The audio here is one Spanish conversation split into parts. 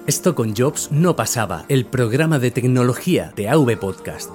Esto con Jobs no pasaba, el programa de tecnología de AV Podcast.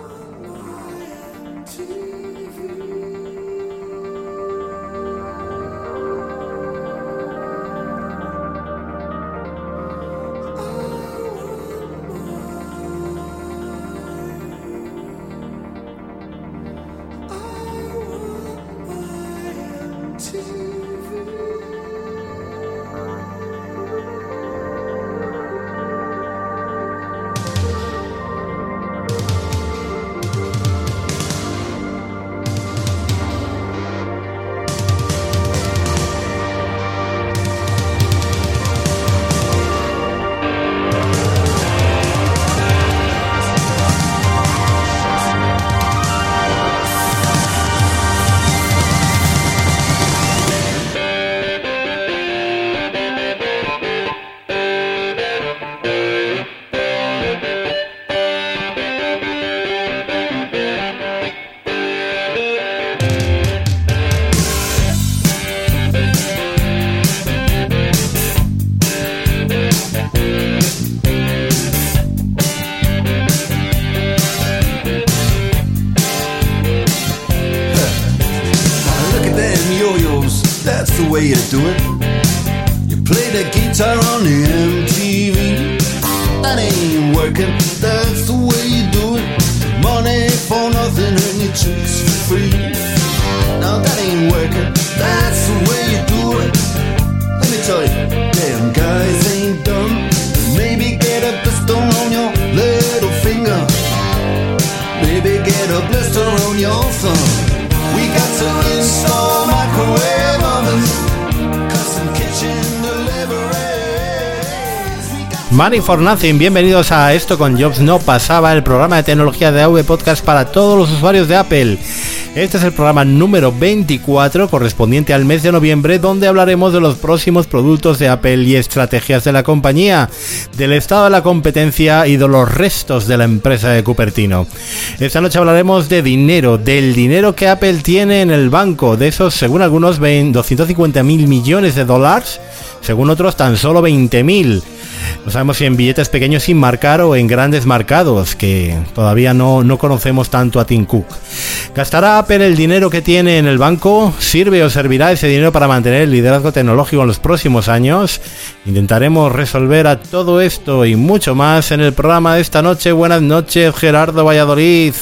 Money for Nothing, bienvenidos a Esto con Jobs no pasaba, el programa de tecnología de AV Podcast para todos los usuarios de Apple. Este es el programa número 24, correspondiente al mes de noviembre, donde hablaremos de los próximos productos de Apple y estrategias de la compañía, del estado de la competencia y de los restos de la empresa de Cupertino. Esta noche hablaremos de dinero, del dinero que Apple tiene en el banco, de esos, según algunos, 250.000 millones de dólares, según otros tan solo 20.000. No sabemos si en billetes pequeños sin marcar o en grandes marcados, que todavía no conocemos tanto a Tim Cook. ¿Gastará Apple el dinero que tiene en el banco? ¿Sirve o servirá ese dinero para mantener el liderazgo tecnológico en los próximos años? Intentaremos resolver a todo esto y mucho más en el programa de esta noche. Buenas noches, Gerardo Valladolid.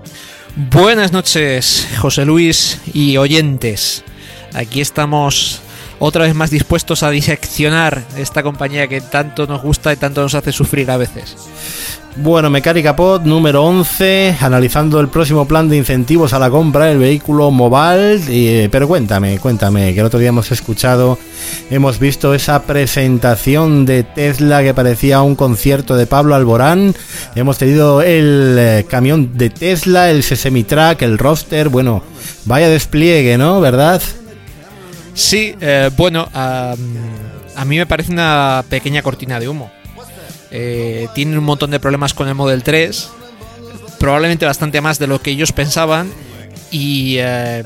Buenas noches, José Luis y oyentes. Aquí estamos otra vez más dispuestos a diseccionar esta compañía que tanto nos gusta y tanto nos hace sufrir a veces. Bueno, Mecánica Pod número 11, analizando el próximo plan de incentivos a la compra del vehículo Mobile. Pero cuéntame, que el otro día hemos visto esa presentación de Tesla que parecía un concierto de Pablo Alborán. Hemos tenido el camión de Tesla, el Sesemi-Truck, el Roadster. Bueno, vaya despliegue, ¿no? ¿Verdad? Sí, a mí me parece una pequeña cortina de humo. Tienen un montón de problemas con el Model 3, probablemente bastante más de lo que ellos pensaban, y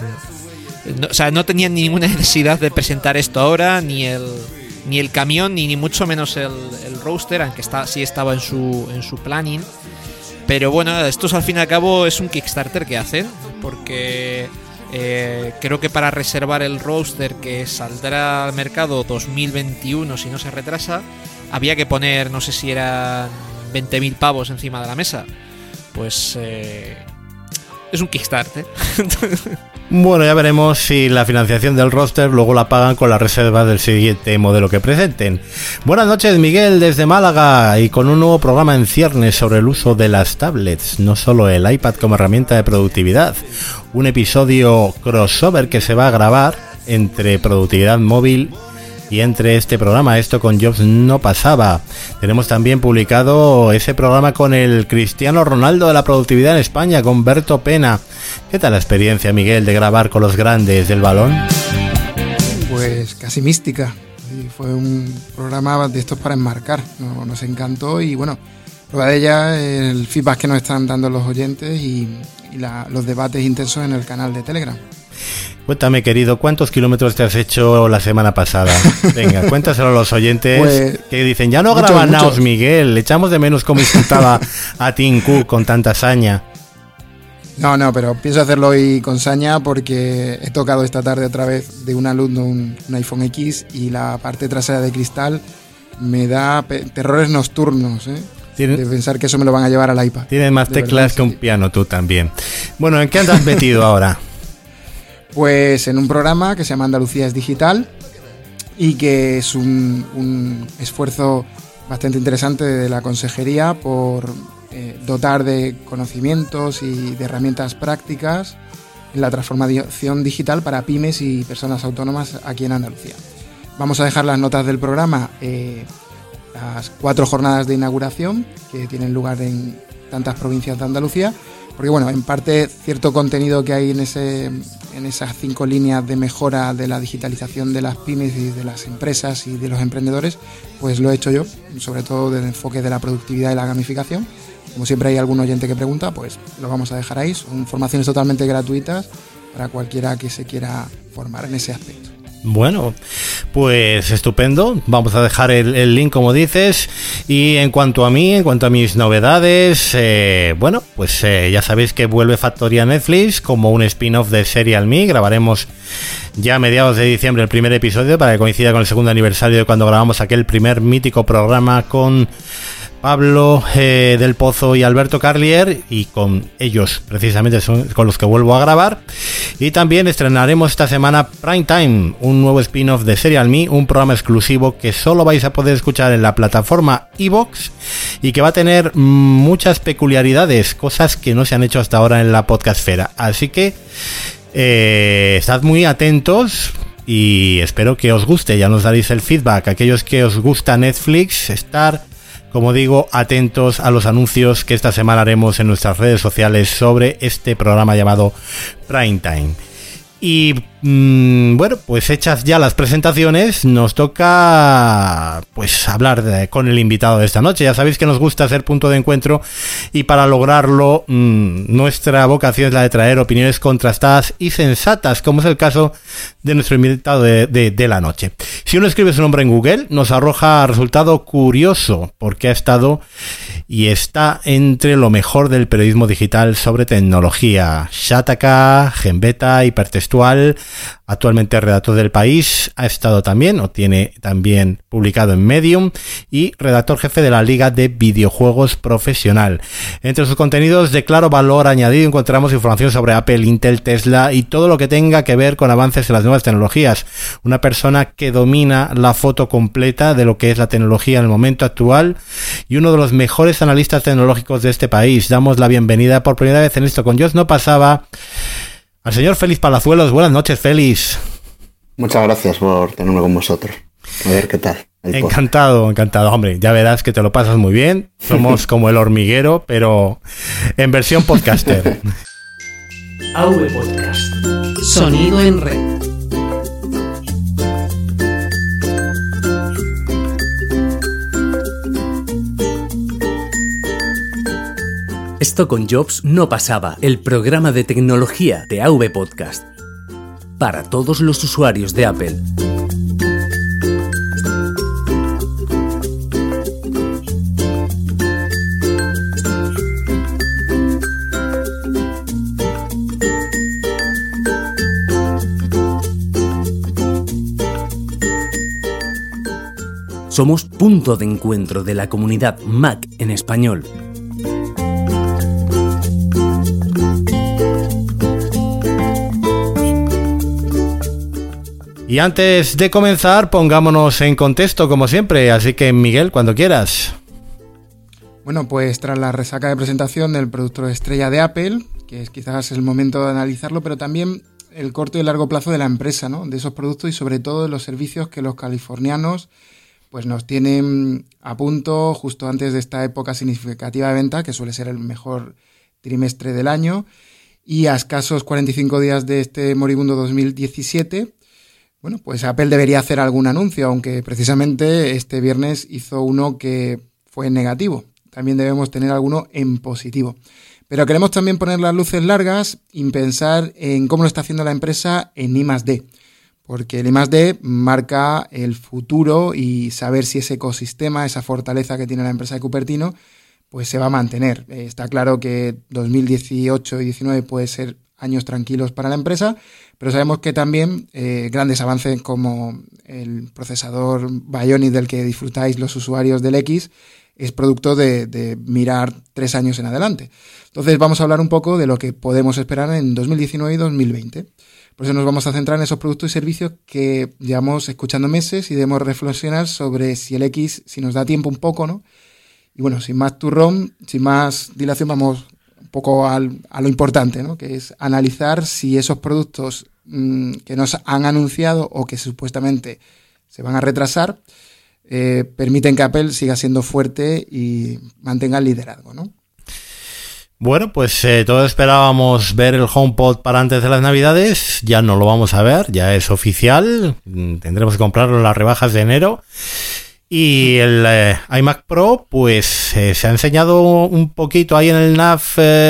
no tenían ninguna necesidad de presentar esto ahora, ni el camión, ni mucho menos el Roadster, aunque sí estaba en su planning. Pero bueno, esto al fin y al cabo es un Kickstarter que hacen, porque creo que para reservar el Roadster, que saldrá al mercado 2021 si no se retrasa, había que poner, no sé si eran 20.000 pavos encima de la mesa. Pues es un Kickstarter. Bueno, ya veremos si la financiación del Roadster luego la pagan con la reserva del siguiente modelo que presenten. Buenas noches, Miguel, desde Málaga, y con un nuevo programa en ciernes sobre el uso de las tablets, no solo el iPad como herramienta de productividad. Un episodio crossover que se va a grabar entre productividad móvil y entre este programa, Esto con Jobs no pasaba. Tenemos también publicado ese programa con el Cristiano Ronaldo de la productividad en España, con Berto Pena. ¿Qué tal la experiencia, Miguel, de grabar con los grandes del balón? Pues casi mística. Fue un programa de estos para enmarcar. Nos encantó y bueno, Prueba de ella el feedback que nos están dando los oyentes y los debates intensos en el canal de Telegram. Cuéntame, querido, ¿cuántos kilómetros te has hecho la semana pasada? Venga, cuéntaselo a los oyentes pues, que dicen, ya no graban Naos, Miguel, le echamos de menos cómo insultaba a Tim Cook con tanta saña. No, pero pienso hacerlo hoy con saña porque he tocado esta tarde otra vez de un alumno un iPhone X y la parte trasera de cristal me da terrores nocturnos, de pensar que eso me lo van a llevar al iPad. Tienes más teclas que un piano tú también. Bueno, ¿en qué andas metido ahora? Pues en un programa que se llama Andalucía es Digital y que es un esfuerzo bastante interesante de la consejería por dotar de conocimientos y de herramientas prácticas en la transformación digital para pymes y personas autónomas aquí en Andalucía. Vamos a dejar las notas del programa, las 4 jornadas de inauguración que tienen lugar en tantas provincias de Andalucía, porque bueno, en parte cierto contenido que hay en esas 5 líneas de mejora de la digitalización de las pymes y de las empresas y de los emprendedores, pues lo he hecho yo, sobre todo desde el enfoque de la productividad y la gamificación. Como siempre hay algún oyente que pregunta, pues lo vamos a dejar ahí. Son formaciones totalmente gratuitas para cualquiera que se quiera formar en ese aspecto. Bueno, pues estupendo. Vamos a dejar el link, como dices. Y en cuanto a mí, en cuanto a mis novedades, pues ya sabéis que vuelve Factoría Netflix como un spin-off de Serial Me. Grabaremos ya a mediados de diciembre el primer episodio para que coincida con el segundo aniversario de cuando grabamos aquel primer mítico programa con Pablo del Pozo y Alberto Carlier, y con ellos precisamente son con los que vuelvo a grabar. Y también estrenaremos esta semana Prime Time, un nuevo spin-off de Serial Me, un programa exclusivo que solo vais a poder escuchar en la plataforma iVoox y que va a tener muchas peculiaridades, cosas que no se han hecho hasta ahora en la podcastfera. Así que estad muy atentos y espero que os guste. Ya nos daréis el feedback. Aquellos que os gusta Netflix, estar, como digo, atentos a los anuncios que esta semana haremos en nuestras redes sociales sobre este programa llamado Prime Time. Y bueno, pues hechas ya las presentaciones, nos toca pues hablar con el invitado de esta noche. Ya sabéis que nos gusta ser punto de encuentro y para lograrlo nuestra vocación es la de traer opiniones contrastadas y sensatas, como es el caso de nuestro invitado de la noche. Si uno escribe su nombre en Google, nos arroja resultado curioso, porque ha estado y está entre lo mejor del periodismo digital sobre tecnología. Shataka, Genbeta, Hipertextual, actualmente redactor del País, ha estado también, o tiene también publicado en Medium, y redactor jefe de la Liga de Videojuegos Profesional. Entre sus contenidos de claro valor añadido encontramos información sobre Apple, Intel, Tesla y todo lo que tenga que ver con avances en las nuevas tecnologías. Una persona que domina la foto completa de lo que es la tecnología en el momento actual y uno de los mejores analistas tecnológicos de este país. Damos la bienvenida por primera vez en Esto con Dios No Pasaba al señor Félix Palazuelos. Buenas noches, Félix. Muchas gracias por tenerme con vosotros. A ver qué tal. Encantado. Hombre, ya verás que te lo pasas muy bien. Somos como El Hormiguero, pero en versión podcaster. AV Podcast. Sonido en red. Esto con Jobs no pasaba, el programa de tecnología de AV Podcast. Para todos los usuarios de Apple. Somos punto de encuentro de la comunidad Mac en español. Y antes de comenzar, pongámonos en contexto, como siempre. Así que, Miguel, cuando quieras. Bueno, pues tras la resaca de presentación del producto estrella de Apple, que es quizás el momento de analizarlo, pero también el corto y el largo plazo de la empresa, ¿no? De esos productos y sobre todo de los servicios que los californianos pues nos tienen a punto justo antes de esta época significativa de venta, que suele ser el mejor trimestre del año, y a escasos 45 días de este moribundo 2017. Bueno, pues Apple debería hacer algún anuncio, aunque precisamente este viernes hizo uno que fue negativo. también debemos tener alguno en positivo. Pero queremos también poner las luces largas y pensar en cómo lo está haciendo la empresa en I+D. Porque el I+D marca el futuro y saber si ese ecosistema, esa fortaleza que tiene la empresa de Cupertino, pues se va a mantener. Está claro que 2018 y 2019 puede ser años tranquilos para la empresa, pero sabemos que también grandes avances como el procesador Bionic del que disfrutáis los usuarios del X es producto de mirar 3 años en adelante. Entonces vamos a hablar un poco de lo que podemos esperar en 2019 y 2020. Por eso nos vamos a centrar en esos productos y servicios que llevamos escuchando meses y debemos reflexionar sobre si el X, si nos da tiempo un poco, ¿no? Y bueno, sin más turrón, sin más dilación, vamos un poco a lo importante, ¿no? Que es analizar si esos productos que nos han anunciado o que supuestamente se van a retrasar permiten que Apple siga siendo fuerte y mantenga el liderazgo, ¿no? Bueno, pues todos esperábamos ver el HomePod para antes de las Navidades. Ya no lo vamos a ver, ya es oficial. Tendremos que comprarlo en las rebajas de enero. Y el iMac Pro, pues se ha enseñado un poquito ahí en el nav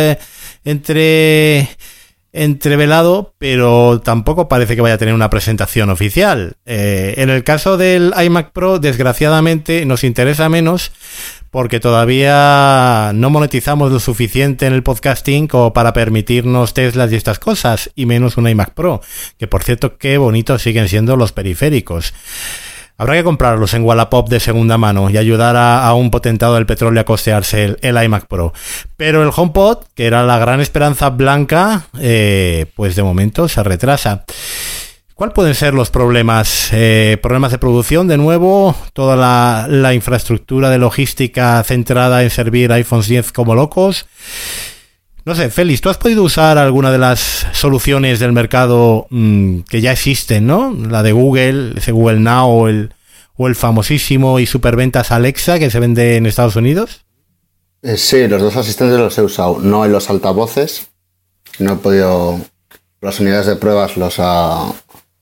entrevelado, pero tampoco parece que vaya a tener una presentación oficial. En el caso del iMac Pro, desgraciadamente, nos interesa menos porque todavía no monetizamos lo suficiente en el podcasting como para permitirnos Teslas y estas cosas, y menos un iMac Pro, que por cierto, qué bonitos siguen siendo los periféricos. Habrá que comprarlos en Wallapop de segunda mano y ayudar a un potentado del petróleo a costearse el iMac Pro. Pero el HomePod, que era la gran esperanza blanca, pues de momento se retrasa. ¿Cuáles pueden ser los problemas? Problemas de producción, de nuevo, toda la infraestructura de logística centrada en servir iPhones 10 como locos. No sé, Félix, ¿tú has podido usar alguna de las soluciones del mercado que ya existen, ¿no? La de Google, ese Google Now o el famosísimo y superventas Alexa que se vende en Estados Unidos? Sí, los dos asistentes los he usado, no en los altavoces. No he podido... Las unidades de pruebas los ha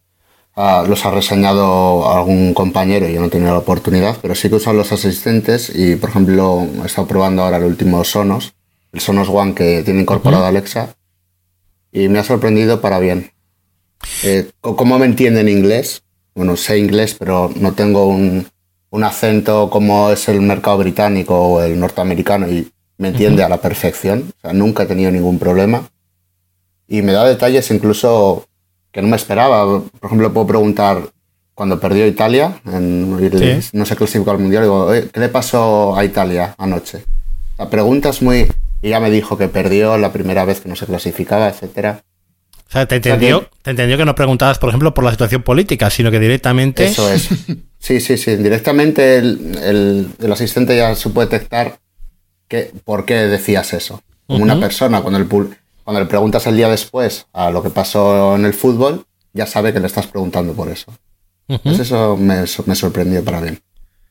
reseñado algún compañero y yo no he tenido la oportunidad, pero sí que he usado los asistentes y, por ejemplo, he estado probando ahora el último Sonos, el Sonos One que tiene incorporado Alexa, y me ha sorprendido para bien. ¿Cómo me entiende en inglés? Bueno, sé inglés, pero no tengo un acento como es el mercado británico o el norteamericano y me entiende a la perfección. O sea, nunca he tenido ningún problema. Y me da detalles incluso que no me esperaba. Por ejemplo, puedo preguntar cuando perdió Italia, no se clasificó al Mundial, digo, ¿qué le pasó a Italia anoche? La pregunta es muy... Y ya me dijo que perdió la primera vez que no se clasificaba, etcétera. O sea, te entendió que no preguntabas, por ejemplo, por la situación política, sino que directamente... Eso es. Sí. Directamente el asistente ya supo detectar por qué decías eso. Como una persona, cuando le preguntas el día después a lo que pasó en el fútbol, ya sabe que le estás preguntando por eso. Pues eso me sorprendió para bien.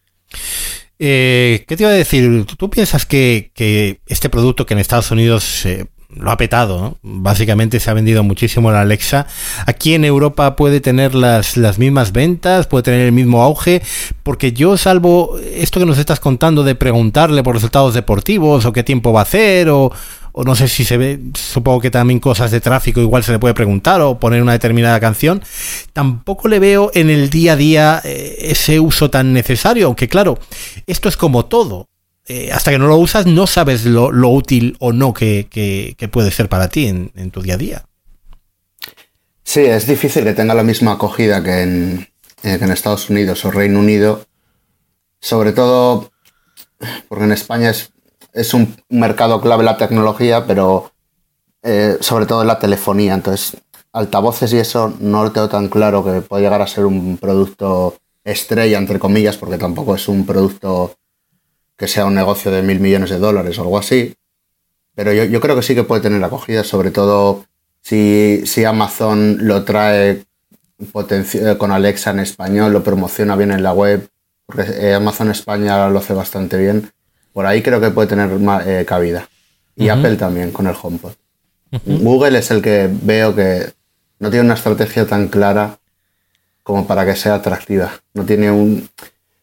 ¿Qué te iba a decir? ¿Tú piensas que este producto que en Estados Unidos lo ha petado, ¿no? Básicamente se ha vendido muchísimo la Alexa, aquí en Europa puede tener las mismas ventas, puede tener el mismo auge? Porque yo, salvo esto que nos estás contando de preguntarle por resultados deportivos o qué tiempo va a hacer o no sé si se ve, supongo que también cosas de tráfico igual se le puede preguntar o poner una determinada canción, tampoco le veo en el día a día ese uso tan necesario, aunque claro, esto es como todo, hasta que no lo usas no sabes lo útil o no que puede ser para ti en tu día a día. Sí, es difícil que tenga la misma acogida que en Estados Unidos o Reino Unido, sobre todo porque en España es un mercado clave la tecnología, pero sobre todo en la telefonía. Entonces, altavoces y eso no lo tengo tan claro que puede llegar a ser un producto estrella, entre comillas, porque tampoco es un producto que sea un negocio de $1.000 millones o algo así. Pero yo creo que sí que puede tener acogida, sobre todo si Amazon lo trae con Alexa en español, lo promociona bien en la web, porque Amazon España lo hace bastante bien. Por ahí creo que puede tener cabida. Y Apple también con el HomePod. Google es el que veo que no tiene una estrategia tan clara como para que sea atractiva. No tiene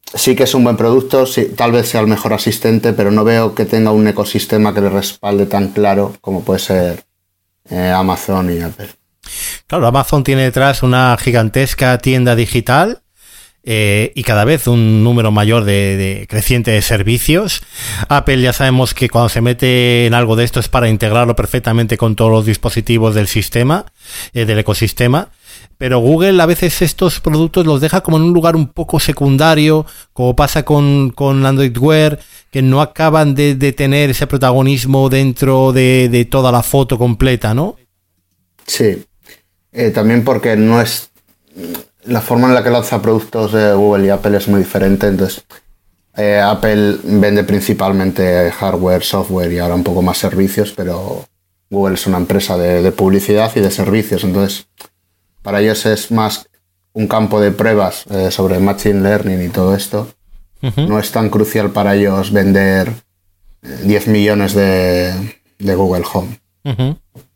sí que es un buen producto, sí, tal vez sea el mejor asistente, pero no veo que tenga un ecosistema que le respalde tan claro como puede ser Amazon y Apple. Claro, Amazon tiene detrás una gigantesca tienda digital y cada vez un número mayor de creciente de servicios. Apple ya sabemos que cuando se mete en algo de esto es para integrarlo perfectamente con todos los dispositivos del sistema, del ecosistema. Pero Google a veces estos productos los deja como en un lugar un poco secundario, como pasa con Android Wear, que no acaban de tener ese protagonismo dentro de toda la foto completa, ¿no? Sí, también porque no es... La forma en la que lanza productos de Google y Apple es muy diferente, entonces Apple vende principalmente hardware, software y ahora un poco más servicios, pero Google es una empresa de publicidad y de servicios, entonces para ellos es más un campo de pruebas sobre Machine Learning y todo esto. Uh-huh. No es tan crucial para ellos vender 10 millones de Google Home. Uh-huh.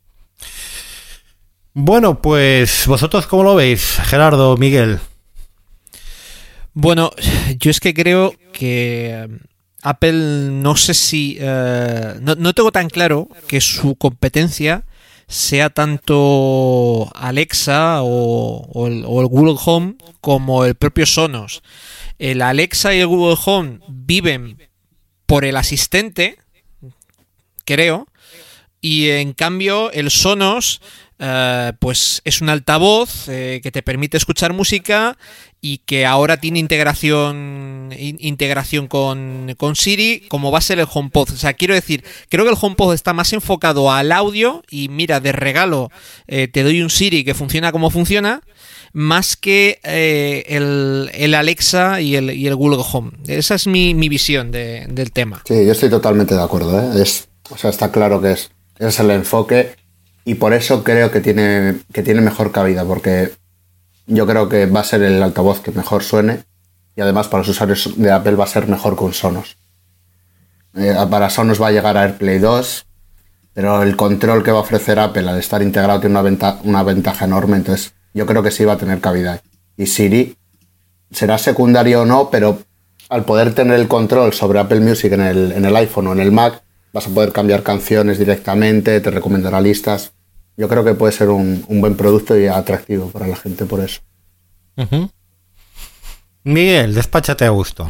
Bueno, pues vosotros ¿cómo lo veis, Gerardo, Miguel? Bueno, yo es que creo que Apple, no sé si... no tengo tan claro que su competencia sea tanto Alexa o el Google Home como el propio Sonos. El Alexa y el Google Home viven por el asistente, creo, y en cambio el Sonos pues es un altavoz que te permite escuchar música y que ahora tiene integración con Siri, como va a ser el HomePod. O sea, quiero decir, creo que el HomePod está más enfocado al audio y mira, de regalo te doy un Siri que funciona como funciona, más que el Alexa y el Google Home. Esa es mi visión del tema. Sí, yo estoy totalmente de acuerdo, ¿eh? O sea, está claro que ese es el enfoque y por eso creo que tiene mejor cabida, porque yo creo que va a ser el altavoz que mejor suene y además para los usuarios de Apple va a ser mejor que un Sonos. Para Sonos va a llegar a AirPlay 2, pero el control que va a ofrecer Apple al estar integrado tiene una ventaja enorme, entonces yo creo que sí va a tener cabida. Y Siri será secundario o no, pero al poder tener el control sobre Apple Music en el iPhone o en el Mac, vas a poder cambiar canciones directamente, te recomendará listas. Yo creo que puede ser un buen producto y atractivo para la gente por eso. Uh-huh. Miguel, despáchate a gusto.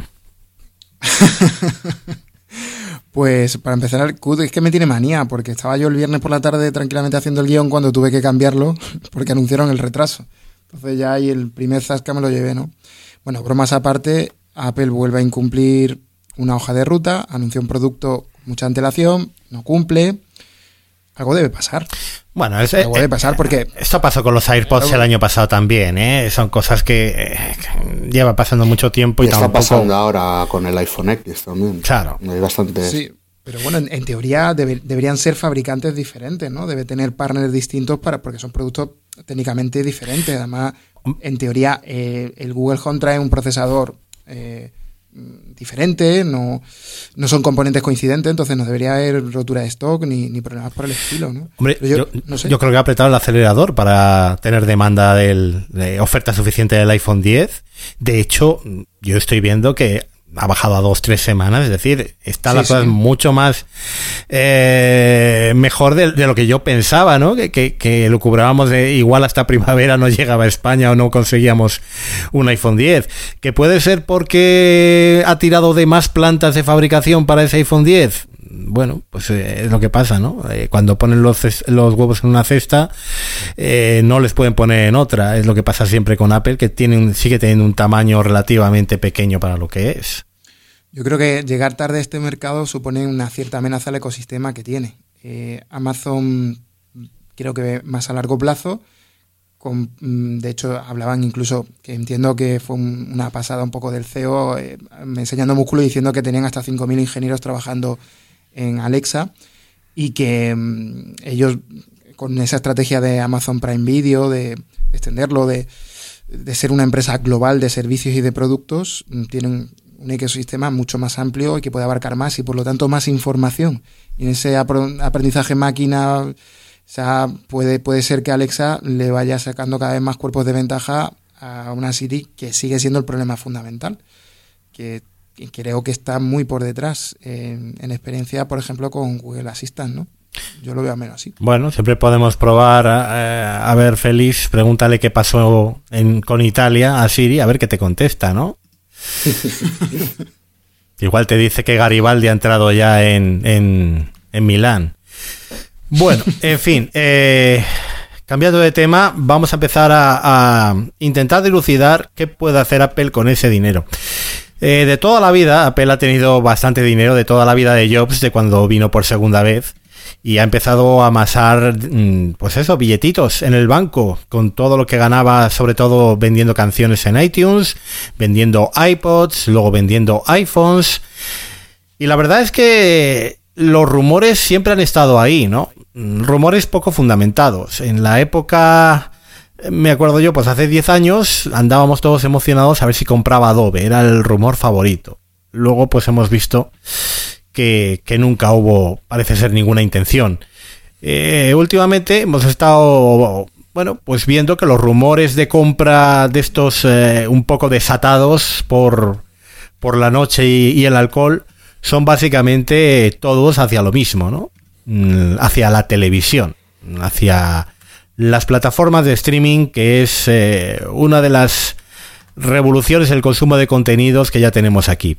Pues para empezar, es que me tiene manía, porque estaba yo el viernes por la tarde tranquilamente haciendo el guión cuando tuve que cambiarlo, porque anunciaron el retraso. Entonces ya ahí el primer zasca me lo llevé, ¿no? Bueno, bromas aparte, Apple vuelve a incumplir una hoja de ruta, anunció un producto con mucha antelación, no cumple. Algo debe pasar. Bueno, algo debe pasar porque... Esto pasó con los AirPods el año pasado también, ¿eh? Son cosas que lleva pasando mucho tiempo y está tampoco... pasando ahora con el iPhone X también. Claro. Hay bastante... Sí, pero bueno, en teoría deberían ser fabricantes diferentes, ¿no? Debe tener partners distintos porque son productos técnicamente diferentes. Además, en teoría, el Google Home trae un procesador diferente, no son componentes coincidentes, entonces no debería haber rotura de stock ni problemas por el estilo, ¿no? Hombre, no sé. Yo creo que ha apretado el acelerador para tener demanda de oferta suficiente del iPhone 10. De hecho, yo estoy viendo que ha bajado a 2-3 semanas, es decir, están las cosas mucho más mejor de lo que yo pensaba, ¿no? Que lo cubrábamos igual hasta primavera no llegaba a España o no conseguíamos un iPhone 10. Que puede ser porque ha tirado de más plantas de fabricación para ese iPhone 10. Bueno, pues es lo que pasa, ¿no? Cuando ponen los huevos en una cesta, no les pueden poner en otra. Es lo que pasa siempre con Apple, que sigue teniendo un tamaño relativamente pequeño para lo que es. Yo creo que llegar tarde a este mercado supone una cierta amenaza al ecosistema que tiene. Amazon creo que más a largo plazo. De hecho, hablaban incluso, que entiendo que fue una pasada un poco del CEO, enseñando músculo y diciendo que tenían hasta 5.000 ingenieros trabajando en Alexa y que ellos con esa estrategia de Amazon Prime Video, de extenderlo, de ser una empresa global de servicios y de productos, tienen un ecosistema mucho más amplio y que puede abarcar más y por lo tanto más información. Y en ese aprendizaje máquina, o sea, puede ser que Alexa le vaya sacando cada vez más cuerpos de ventaja a una Siri que sigue siendo el problema fundamental. y creo que está muy por detrás en experiencia, por ejemplo, con Google Assistant, ¿no? Yo lo veo menos así. Bueno, siempre podemos probar. A ver, Félix, pregúntale qué pasó con Italia a Siri, a ver qué te contesta, ¿no? Igual te dice que Garibaldi ha entrado ya en Milán. Bueno, en fin, cambiando de tema, vamos a empezar a intentar dilucidar qué puede hacer Apple con ese dinero. De toda la vida, Apple ha tenido bastante dinero, de toda la vida de Jobs, de cuando vino por segunda vez. Y ha empezado a amasar, pues eso, billetitos en el banco, con todo lo que ganaba, sobre todo vendiendo canciones en iTunes, vendiendo iPods, luego vendiendo iPhones. Y la verdad es que los rumores siempre han estado ahí, ¿no? Rumores poco fundamentados. En la época, me acuerdo yo, pues hace 10 años, andábamos todos emocionados a ver si compraba Adobe, era el rumor favorito. Luego, pues hemos visto que nunca hubo, parece ser, ninguna intención. Últimamente hemos estado, bueno, pues viendo que los rumores de compra de estos un poco desatados por la noche y el alcohol son básicamente todos hacia lo mismo, ¿no? Hacia la televisión, hacia las plataformas de streaming, que es una de las revoluciones del consumo de contenidos que ya tenemos aquí.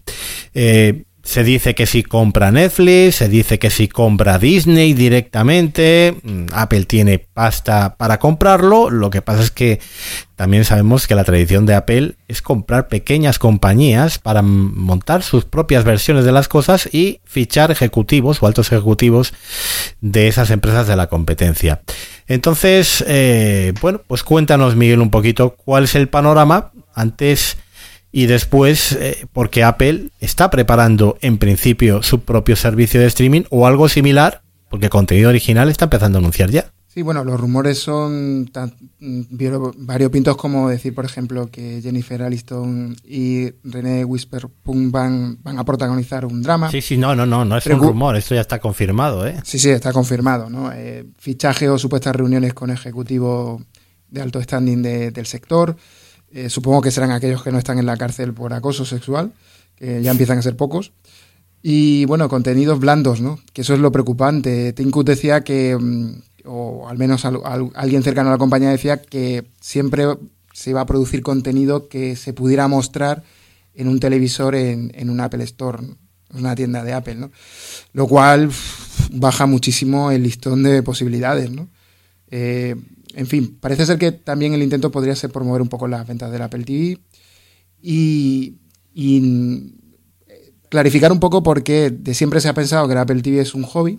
Se dice que si compra Netflix, se dice que si compra Disney directamente, Apple tiene pasta para comprarlo. Lo que pasa es que también sabemos que la tradición de Apple es comprar pequeñas compañías para montar sus propias versiones de las cosas y fichar ejecutivos o altos ejecutivos de esas empresas de la competencia. Entonces, bueno, pues cuéntanos, Miguel, un poquito cuál es el panorama antes y después, porque Apple está preparando en principio su propio servicio de streaming o algo similar, porque contenido original está empezando a anunciar ya. Sí, bueno, los rumores son tan variopintos como decir, por ejemplo, que Jennifer Aniston y René Witherspoon van a protagonizar un drama. Sí, no es un rumor, esto ya está confirmado, ¿eh? Sí, está confirmado, ¿no? Fichaje o supuestas reuniones con ejecutivos de alto standing del sector. Supongo que serán aquellos que no están en la cárcel por acoso sexual, que ya empiezan a ser pocos. Y bueno, contenidos blandos, ¿no? Que eso es lo preocupante. Tim Cook decía que, o al menos alguien cercano a la compañía decía que siempre se iba a producir contenido que se pudiera mostrar en un televisor en un Apple Store, ¿no? Una tienda de Apple, ¿no? Lo cual baja muchísimo el listón de posibilidades, ¿no? En fin, parece ser que también el intento podría ser promover un poco las ventas del Apple TV y clarificar un poco por qué de siempre se ha pensado que el Apple TV es un hobby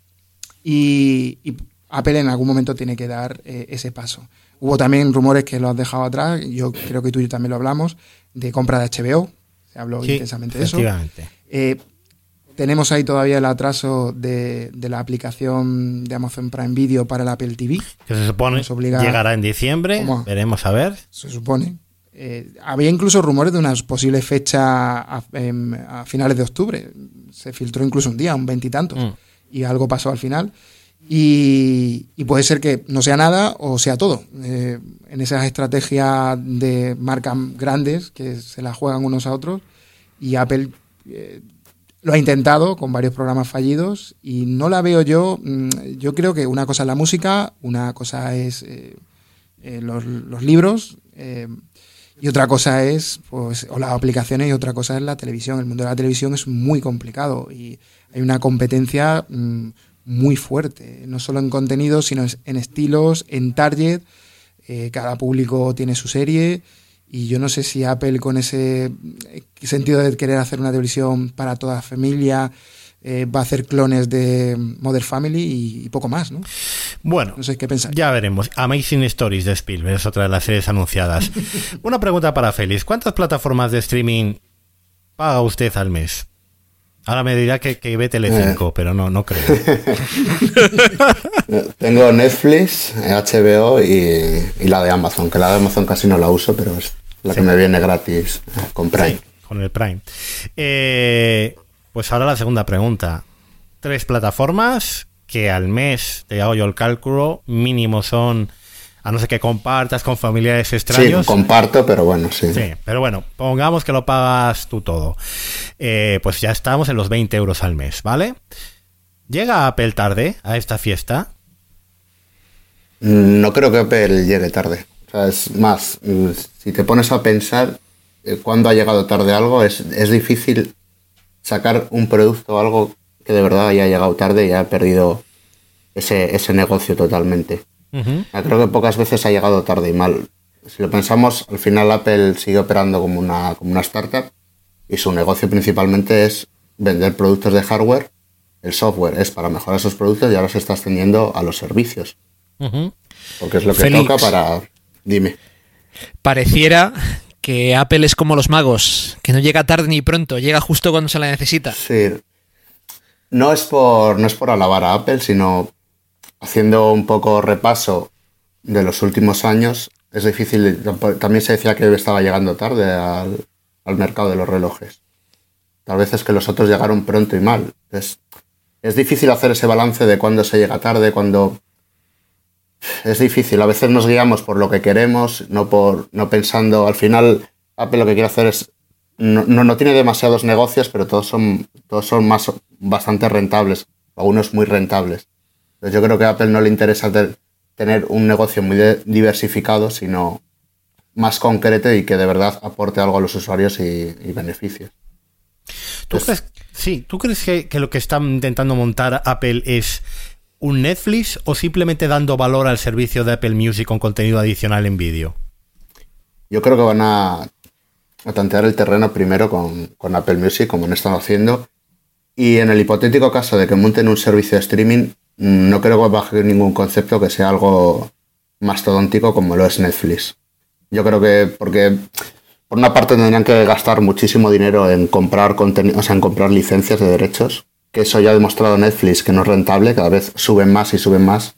y Apple en algún momento tiene que dar ese paso. Hubo también rumores que lo has dejado atrás, yo creo que tú y yo también lo hablamos, de compra de HBO, se habló intensamente de eso. Tenemos ahí todavía el atraso de la aplicación de Amazon Prime Video para el Apple TV. Que se supone llegará en diciembre. ¿Cómo? Veremos a ver. Se supone. Había incluso rumores de una posible fecha a finales de octubre. Se filtró incluso un día, un 20 y tantos. Y algo pasó al final. Y puede ser que no sea nada o sea todo. En esas estrategias de marcas grandes que se las juegan unos a otros. Y Apple lo ha intentado con varios programas fallidos y no la veo yo. Yo creo que una cosa es la música, una cosa es los libros y otra cosa es pues o las aplicaciones y otra cosa es la televisión. El mundo de la televisión es muy complicado y hay una competencia muy fuerte, no solo en contenidos, sino en estilos, en target. Cada público tiene su serie. Y yo no sé si Apple, con ese sentido de querer hacer una televisión para toda la familia, va a hacer clones de Modern Family y poco más, ¿no? Bueno, no sé qué pensar. Ya veremos. Amazing Stories de Spielberg es otra de las series anunciadas. Una pregunta para Félix. ¿Cuántas plataformas de streaming paga usted al mes? Ahora me dirá que ve Telecinco, pero no creo. Tengo Netflix, HBO y la de Amazon, que la de Amazon casi no la uso, pero es la que me viene gratis con Prime. Sí, con el Prime. Pues ahora la segunda pregunta. 3 plataformas que al mes, te hago yo el cálculo, mínimo son A no ser que compartas con familiares Sí, extraños. comparto, pero bueno, sí. Sí, pero bueno, pongamos que lo pagas tú todo. Pues ya estamos en los 20 euros al mes, ¿vale? ¿Llega Apple tarde a esta fiesta? No creo que Apple llegue tarde. O sea, es más, si te pones a pensar cuándo ha llegado tarde algo, es difícil sacar un producto o algo que de verdad haya llegado tarde y haya perdido ese negocio totalmente. Uh-huh. Creo que pocas veces ha llegado tarde y mal. Si lo pensamos, al final Apple sigue operando como una startup y su negocio principalmente es vender productos de hardware. El software es para mejorar esos productos y ahora se está extendiendo a los servicios. Uh-huh. Porque es lo que Félix, toca para... Dime. Pareciera que Apple es como los magos, que no llega tarde ni pronto, llega justo cuando se la necesita. Sí. No es por alabar a Apple, sino haciendo un poco repaso de los últimos años. Es difícil, también se decía que estaba llegando tarde al mercado de los relojes. Tal vez es que los otros llegaron pronto y mal. Es difícil hacer ese balance de cuándo se llega tarde, cuándo... Es difícil, a veces nos guiamos por lo que queremos, no pensando, al final Apple lo que quiere hacer es, no tiene demasiados negocios, pero todos son bastante rentables, algunos muy rentables. Entonces yo creo que a Apple no le interesa tener un negocio muy diversificado, sino más concreto y que de verdad aporte algo a los usuarios y beneficios. ¿Tú crees que lo que está intentando montar Apple es un Netflix o simplemente dando valor al servicio de Apple Music con contenido adicional en vídeo? Yo creo que van a tantear el terreno primero con Apple Music, como han estado haciendo, y en el hipotético caso de que monten un servicio de streaming, no creo que baje ningún concepto que sea algo mastodóntico como lo es Netflix. Yo creo que porque por una parte tendrían que gastar muchísimo dinero en comprar contenido, o sea, en comprar licencias de derechos, que eso ya ha demostrado Netflix que no es rentable, cada vez suben más y suben más.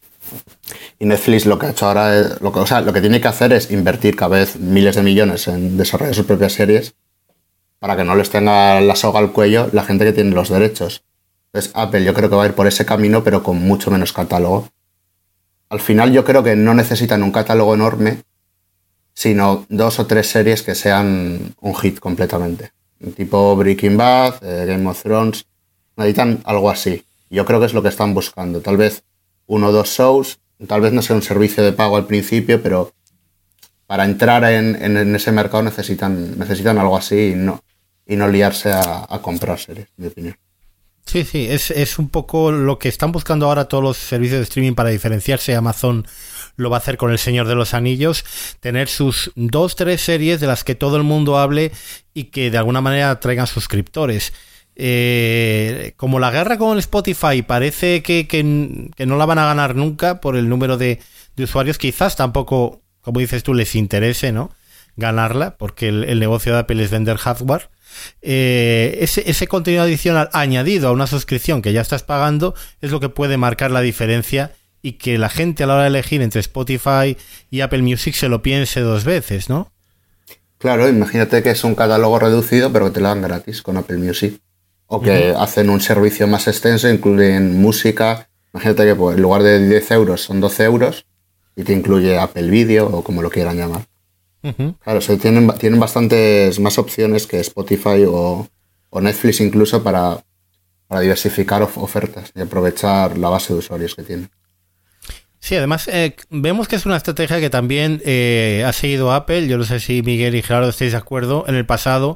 Y Netflix lo que ha hecho ahora es, lo que tiene que hacer es invertir cada vez miles de millones en desarrollar sus propias series para que no les tenga la soga al cuello la gente que tiene los derechos. Entonces Apple yo creo que va a ir por ese camino, pero con mucho menos catálogo. Al final yo creo que no necesitan un catálogo enorme, sino 2 o 3 series que sean un hit completamente. Tipo Breaking Bad, Game of Thrones. Necesitan algo así. Yo creo que es lo que están buscando. Tal vez 1 o 2 shows, tal vez no sea un servicio de pago al principio, pero para entrar en ese mercado necesitan algo así y no liarse a comprar series, en mi opinión. Sí, es un poco lo que están buscando ahora todos los servicios de streaming para diferenciarse. Amazon lo va a hacer con El Señor de los Anillos, tener sus 2-3 series de las que todo el mundo hable y que de alguna manera traigan suscriptores. Como la guerra con Spotify parece que no la van a ganar nunca por el número de usuarios, quizás tampoco, como dices tú, les interese, ¿no?, ganarla, porque el negocio de Apple es vender hardware. Ese contenido adicional añadido a una suscripción que ya estás pagando es lo que puede marcar la diferencia y que la gente a la hora de elegir entre Spotify y Apple Music se lo piense 2 veces, ¿no? Claro, imagínate que es un catálogo reducido pero que te lo dan gratis con Apple Music. O que hacen un servicio más extenso, incluyen música. Imagínate que pues, en lugar de 10 euros son 12 euros y te incluye Apple Video o como lo quieran llamar. Claro, tienen bastantes más opciones que Spotify o Netflix incluso para diversificar ofertas y aprovechar la base de usuarios que tienen. Sí, además vemos que es una estrategia que también ha seguido Apple. Yo no sé si Miguel y Gerardo estáis de acuerdo. En el pasado,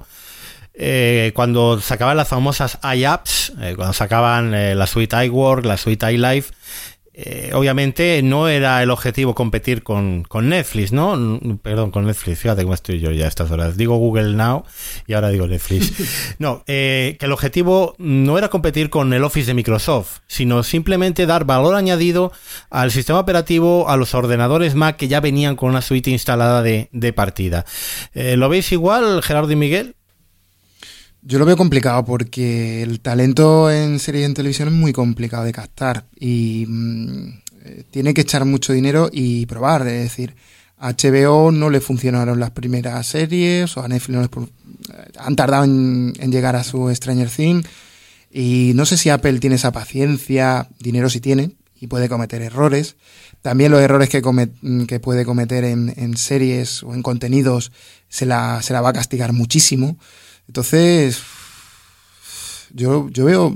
cuando sacaban las famosas iApps, cuando sacaban la suite iWork, la suite iLife, obviamente no era el objetivo competir con Netflix, ¿no? Perdón, con Netflix, fíjate cómo estoy yo ya a estas horas. Digo Google Now y ahora digo Netflix. No, que el objetivo no era competir con el Office de Microsoft, sino simplemente dar valor añadido al sistema operativo, a los ordenadores Mac que ya venían con una suite instalada de partida. ¿Lo veis igual, Gerardo y Miguel? Yo lo veo complicado porque el talento en series en televisión es muy complicado de captar y tiene que echar mucho dinero y probar. Es decir, a HBO no le funcionaron las primeras series o a Netflix han tardado en llegar a su Stranger Things y no sé si Apple tiene esa paciencia, dinero sí tiene y puede cometer errores. También los errores que puede cometer en series o en contenidos se la va a castigar muchísimo. Entonces, yo veo...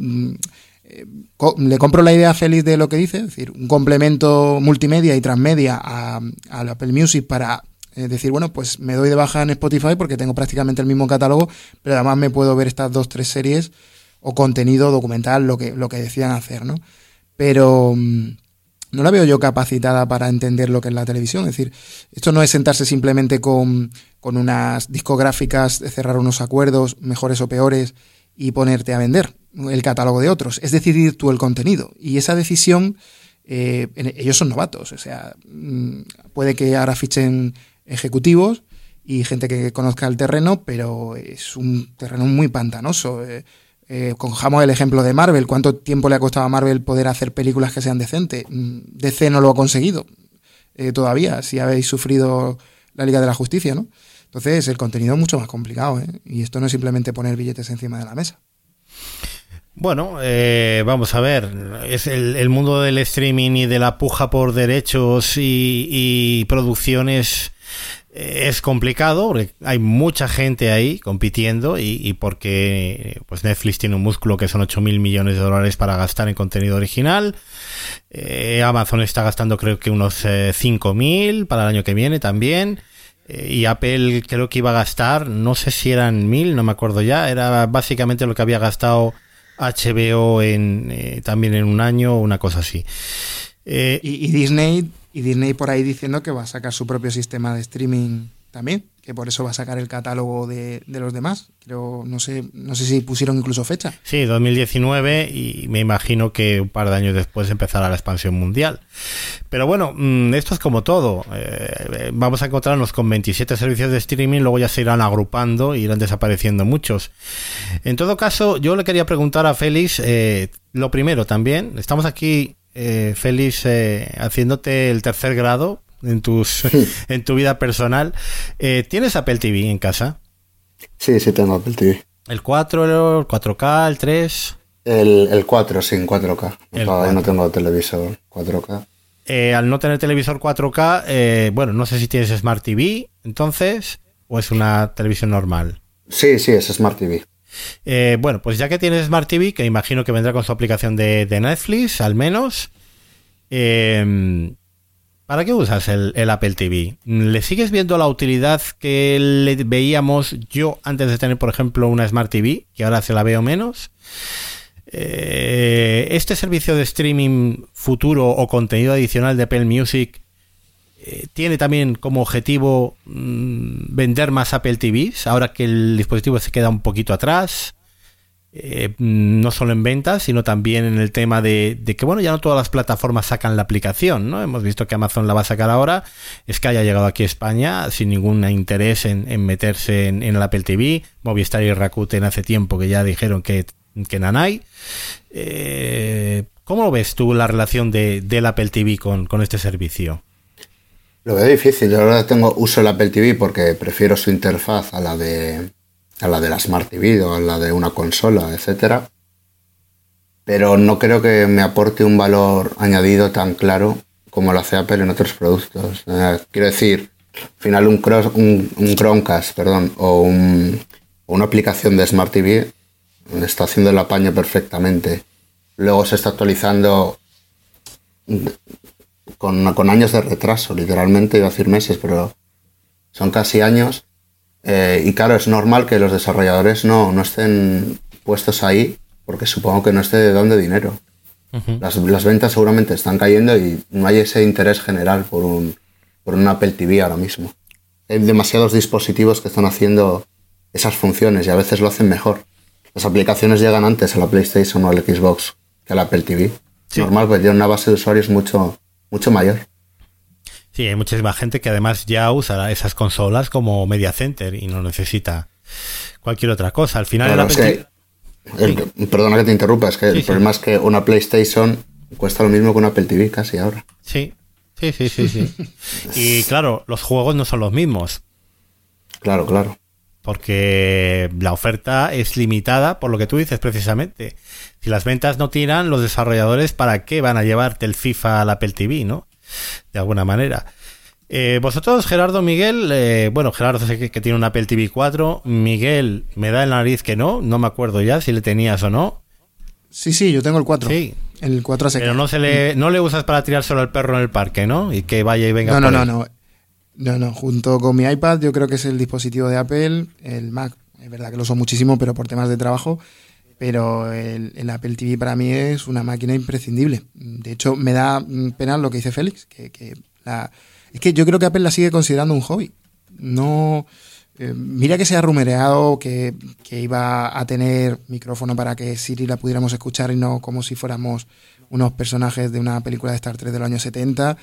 le compro la idea feliz de lo que dice, es decir, un complemento multimedia y transmedia al Apple Music para decir, bueno, pues me doy de baja en Spotify porque tengo prácticamente el mismo catálogo, pero además me puedo ver estas 2-3 series o contenido documental, lo que decidan hacer, ¿no? Pero no la veo yo capacitada para entender lo que es la televisión. Es decir, esto no es sentarse simplemente con unas discográficas, cerrar unos acuerdos, mejores o peores, y ponerte a vender el catálogo de otros. Es decidir tú el contenido. Y esa decisión, ellos son novatos. O sea, puede que ahora fichen ejecutivos y gente que conozca el terreno, pero es un terreno muy pantanoso. Cojamos el ejemplo de Marvel. ¿Cuánto tiempo le ha costado a Marvel poder hacer películas que sean decentes? DC no lo ha conseguido todavía, si habéis sufrido la Liga de la Justicia, ¿no? Entonces el contenido es mucho más complicado, ¿eh? Y esto no es simplemente poner billetes encima de la mesa. Bueno, vamos a ver, es el mundo del streaming y de la puja por derechos y producciones es complicado porque hay mucha gente ahí compitiendo y porque pues Netflix tiene un músculo que son 8.000 millones de dólares para gastar en contenido original. Amazon está gastando creo que unos 5.000 para el año que viene también. Y Apple creo que iba a gastar, no sé si eran 1.000, no me acuerdo ya, era básicamente lo que había gastado HBO también en un año, una cosa así. Y Disney por ahí diciendo que va a sacar su propio sistema de streaming también, que por eso va a sacar el catálogo de los demás. Pero no sé si pusieron incluso fecha. Sí, 2019, y me imagino que un par de años después empezará la expansión mundial. Pero bueno, esto es como todo. Vamos a encontrarnos con 27 servicios de streaming, luego ya se irán agrupando y irán desapareciendo muchos. En todo caso, yo le quería preguntar a Félix, lo primero también, estamos aquí, Félix, haciéndote el tercer grado en tu vida personal. ¿Tienes Apple TV en casa? Sí, tengo Apple TV. ¿El 4, el 4K, el 3? El 4, sí, en 4K. Todavía no tengo televisor 4K. Al no tener televisor 4K, bueno, no sé si tienes Smart TV, entonces, o es una televisión normal. Sí, es Smart TV. Bueno, pues ya que tienes Smart TV, que imagino que vendrá con su aplicación de Netflix, al menos, ¿para qué usas el Apple TV? ¿Le sigues viendo la utilidad que le veíamos yo antes de tener, por ejemplo, una Smart TV, que ahora se la veo menos? ¿Este servicio de streaming futuro o contenido adicional de Apple Music tiene también como objetivo vender más Apple TVs, ahora que el dispositivo se queda un poquito atrás? No solo en ventas, sino también en el tema de que, bueno, ya no todas las plataformas sacan la aplicación, ¿no? Hemos visto que Amazon la va a sacar ahora, Sky ha llegado aquí a España sin ningún interés en meterse en el Apple TV, Movistar y Rakuten hace tiempo que ya dijeron que nanay. ¿Cómo lo ves tú la relación del Apple TV con este servicio? Lo veo difícil. Yo ahora uso el Apple TV porque prefiero su interfaz a la de la Smart TV o a la de una consola, etcétera. Pero no creo que me aporte un valor añadido tan claro como lo hace Apple en otros productos. Quiero decir, al final un Chromecast, o una aplicación de Smart TV está haciendo el apaño perfectamente. Luego se está actualizando con años de retraso, literalmente, iba a decir meses, pero son casi años. Y claro, es normal que los desarrolladores no estén puestos ahí, porque supongo que no esté dando dinero. Uh-huh. Las ventas seguramente están cayendo y no hay ese interés general por un Apple TV ahora mismo. Hay demasiados dispositivos que están haciendo esas funciones y a veces lo hacen mejor. Las aplicaciones llegan antes a la PlayStation o al Xbox que al Apple TV. Sí. Normal, pues tiene una base de usuarios mucho mayor. Sí, hay muchísima gente que además ya usa esas consolas como media center y no necesita cualquier otra cosa. Al final, perdona que te interrumpa, es que el problema es que una PlayStation cuesta lo mismo que una Apple TV casi ahora. Sí. Y claro, los juegos no son los mismos. Claro. Porque la oferta es limitada por lo que tú dices precisamente. Si las ventas no tiran, los desarrolladores, ¿para qué van a llevarte el FIFA al Apple TV, no? de alguna manera. Vosotros, Gerardo, Miguel, bueno, Gerardo sé que tiene un Apple TV 4, Miguel me da en la nariz que no me acuerdo ya si le tenías o no. Sí, yo tengo el 4. Sí. El 4 a Pero no le usas para tirar solo al perro en el parque, ¿no? Y que vaya y venga. No, junto con mi iPad yo creo que es el dispositivo de Apple, el Mac, es verdad que lo uso muchísimo, pero por temas de trabajo, pero el Apple TV para mí es una máquina imprescindible. De hecho, me da pena lo que dice Félix, es que yo creo que Apple la sigue considerando un hobby. No, mira que se ha rumoreado que iba a tener micrófono para que Siri la pudiéramos escuchar y no como si fuéramos unos personajes de una película de Star Trek de los años 70.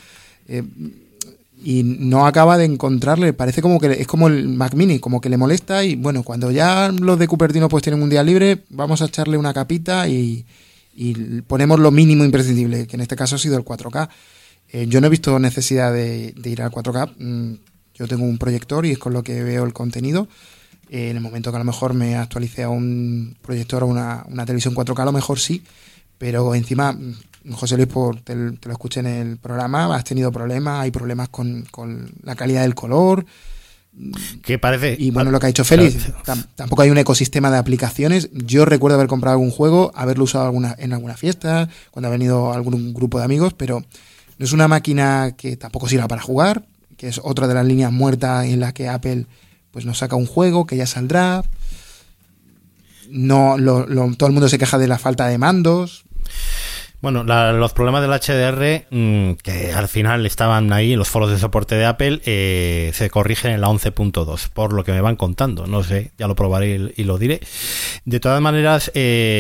Y no acaba de encontrarle, parece como que es como el Mac Mini, como que le molesta y bueno, cuando ya los de Cupertino pues tienen un día libre, vamos a echarle una capita y ponemos lo mínimo imprescindible, que en este caso ha sido el 4K. Yo no he visto necesidad de ir al 4K, yo tengo un proyector y es con lo que veo el contenido. En el momento que a lo mejor me actualice a un proyector o una televisión 4K, a lo mejor sí, pero encima... José Luis, te lo escuché en el programa, has tenido problemas, hay problemas con la calidad del color. ¿Qué parece? Y bueno, lo que ha dicho Félix, tampoco hay un ecosistema de aplicaciones. Yo recuerdo haber comprado algún juego, haberlo usado en alguna fiesta, cuando ha venido algún grupo de amigos, pero no es una máquina que tampoco sirva para jugar, que es otra de las líneas muertas en la que Apple pues nos saca un juego que ya saldrá. No, todo el mundo se queja de la falta de mandos. Bueno, los problemas del HDR, que al final estaban ahí en los foros de soporte de Apple, se corrigen en la 11.2, por lo que me van contando. No sé, ya lo probaré y lo diré. De todas maneras,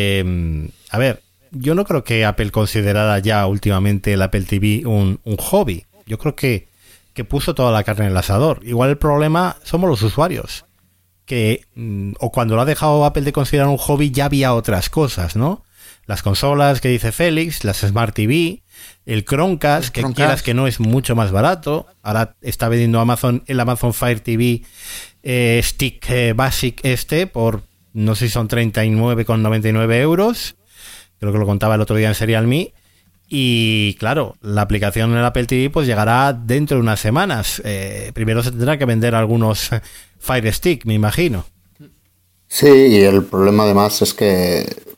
a ver, yo no creo que Apple considerara ya últimamente el Apple TV un hobby. Yo creo que puso toda la carne en el asador. Igual el problema somos los usuarios, que o cuando lo ha dejado Apple de considerar un hobby ya había otras cosas, ¿no? Las consolas que dice Félix, las Smart TV, el Chromecast, que quieras que no es mucho más barato. Ahora está vendiendo el Amazon Fire TV Stick Basic por, no sé si son 39,99 euros. Creo que lo contaba el otro día en Serial Me. Y claro, la aplicación en el Apple TV pues llegará dentro de unas semanas. Primero se tendrá que vender algunos Fire Stick, me imagino. Sí, y el problema además es que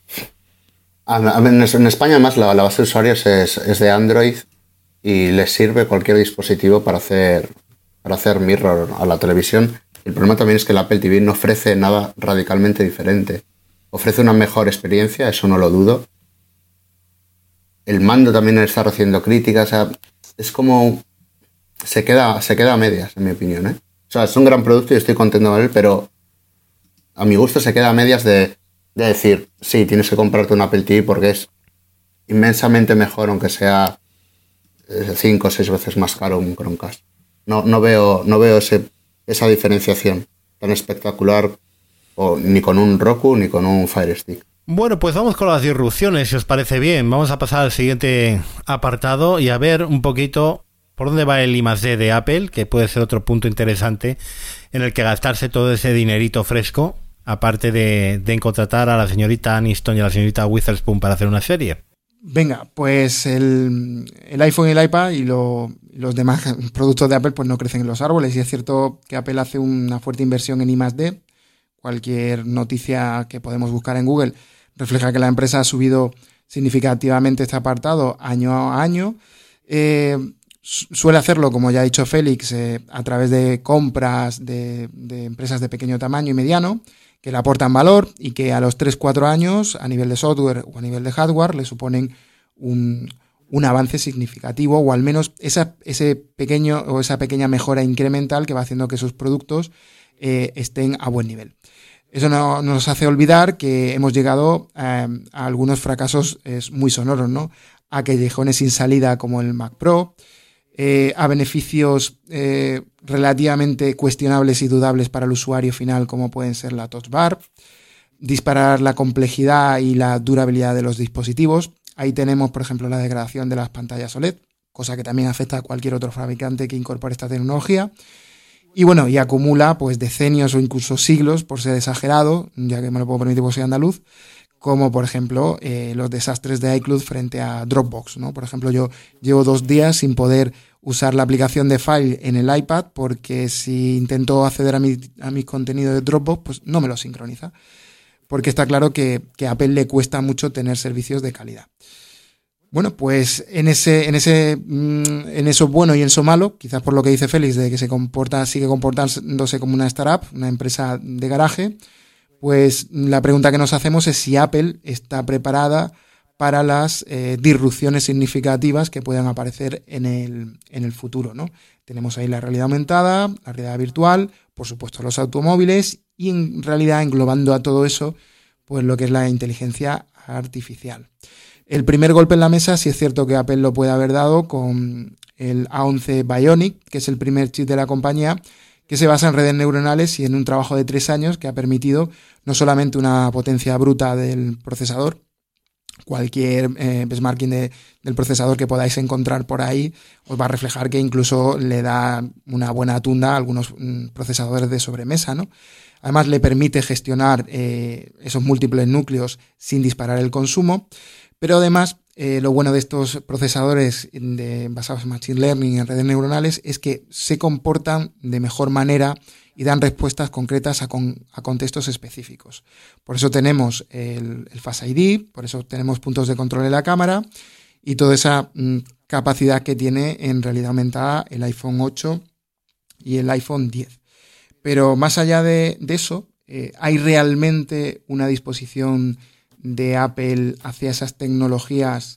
en España además la base de usuarios es de Android y les sirve cualquier dispositivo para hacer mirror a la televisión. El problema también es que el Apple TV no ofrece nada radicalmente diferente. Ofrece una mejor experiencia, eso no lo dudo. El mando también está recibiendo críticas, o sea, es como... Se queda a medias, en mi opinión, ¿eh? O sea, es un gran producto y estoy contento con él, pero a mi gusto se queda a medias de decir, sí, tienes que comprarte un Apple TV porque es inmensamente mejor, aunque sea 5 o 6 veces más caro un Chromecast. No veo esa diferenciación tan espectacular ni con un Roku ni con un Fire Stick. Bueno, pues vamos con las disrupciones, si os parece bien. Vamos a pasar al siguiente apartado y a ver un poquito por dónde va el I+D de Apple, que puede ser otro punto interesante en el que gastarse todo ese dinerito fresco, aparte de contratar a la señorita Aniston y a la señorita Witherspoon para hacer una serie. Venga, pues el iPhone y el iPad y los demás productos de Apple pues no crecen en los árboles, y es cierto que Apple hace una fuerte inversión en I+D. Cualquier noticia que podemos buscar en Google refleja que la empresa ha subido significativamente este apartado año a año. Suele hacerlo, como ya ha dicho Félix, a través de compras de empresas de pequeño tamaño y mediano, que le aportan valor y que a los 3-4 años, a nivel de software o a nivel de hardware, le suponen un avance significativo, o al menos ese pequeño o esa pequeña mejora incremental que va haciendo que sus productos estén a buen nivel. Eso no nos hace olvidar que hemos llegado a algunos fracasos muy sonoros, ¿no? A callejones sin salida como el Mac Pro, a beneficios relativamente cuestionables y dudables para el usuario final como pueden ser la Touch Bar, disparar la complejidad y la durabilidad de los dispositivos. Ahí tenemos, por ejemplo, la degradación de las pantallas OLED, cosa que también afecta a cualquier otro fabricante que incorpore esta tecnología. Y bueno, y acumula pues decenios o incluso siglos, por ser exagerado, ya que me lo puedo permitir porque soy andaluz, como por ejemplo los desastres de iCloud frente a Dropbox, ¿no? Por ejemplo, yo llevo 2 días sin poder usar la aplicación de File en el iPad porque si intento acceder a mi contenido de Dropbox, pues no me lo sincroniza. Porque está claro que a Apple le cuesta mucho tener servicios de calidad. Bueno, pues en eso bueno y en eso malo, quizás por lo que dice Félix, de que sigue comportándose como una startup, una empresa de garaje, pues la pregunta que nos hacemos es si Apple está preparada para las disrupciones significativas que puedan aparecer en el futuro, ¿no? Tenemos ahí la realidad aumentada, la realidad virtual, por supuesto los automóviles y en realidad englobando a todo eso, pues lo que es la inteligencia artificial. El primer golpe en la mesa, sí es cierto que Apple lo puede haber dado con el A11 Bionic, que es el primer chip de la compañía, que se basa en redes neuronales y en un trabajo de 3 años que ha permitido no solamente una potencia bruta del procesador, cualquier benchmarking del procesador que podáis encontrar por ahí os va a reflejar que incluso le da una buena tunda a algunos procesadores de sobremesa, ¿no? Además le permite gestionar esos múltiples núcleos sin disparar el consumo, pero además lo bueno de estos procesadores basados en Machine Learning y en redes neuronales es que se comportan de mejor manera y dan respuestas concretas a contextos específicos. Por eso tenemos el Face ID, por eso tenemos puntos de control en la cámara y toda esa capacidad que tiene en realidad aumentada el iPhone 8 y el iPhone 10. Pero más allá de eso, ¿hay realmente una disposición de Apple hacia esas tecnologías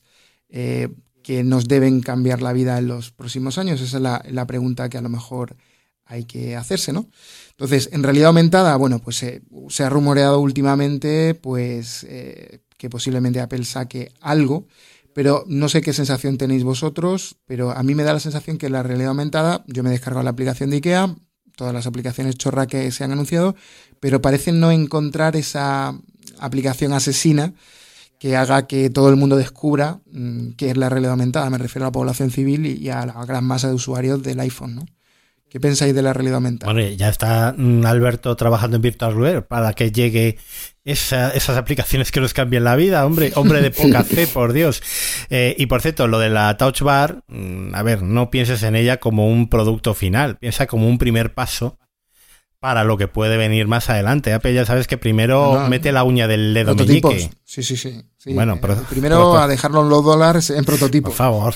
que nos deben cambiar la vida en los próximos años? Esa es la pregunta que a lo mejor hay que hacerse, ¿no? Entonces, en realidad aumentada, bueno, pues se ha rumoreado últimamente pues que posiblemente Apple saque algo, pero no sé qué sensación tenéis vosotros, pero a mí me da la sensación que la realidad aumentada, yo me he descargado la aplicación de IKEA, todas las aplicaciones chorra que se han anunciado, pero parecen no encontrar esa aplicación asesina que haga que todo el mundo descubra qué es la realidad aumentada. Me refiero a la población civil y a la gran masa de usuarios del iPhone, ¿no? ¿Qué pensáis de la realidad aumentada? Bueno, ya está Alberto trabajando en VirtualWare para que llegue esas aplicaciones que nos cambien la vida, hombre de poca fe, por Dios. Y por cierto, lo de la Touch Bar, a ver, no pienses en ella como un producto final, piensa como un primer paso para lo que puede venir más adelante. Apple ya sabes que primero mete la uña del dedo meñique. Sí. Bueno, primero a dejarlo en los dólares en prototipo. Por favor.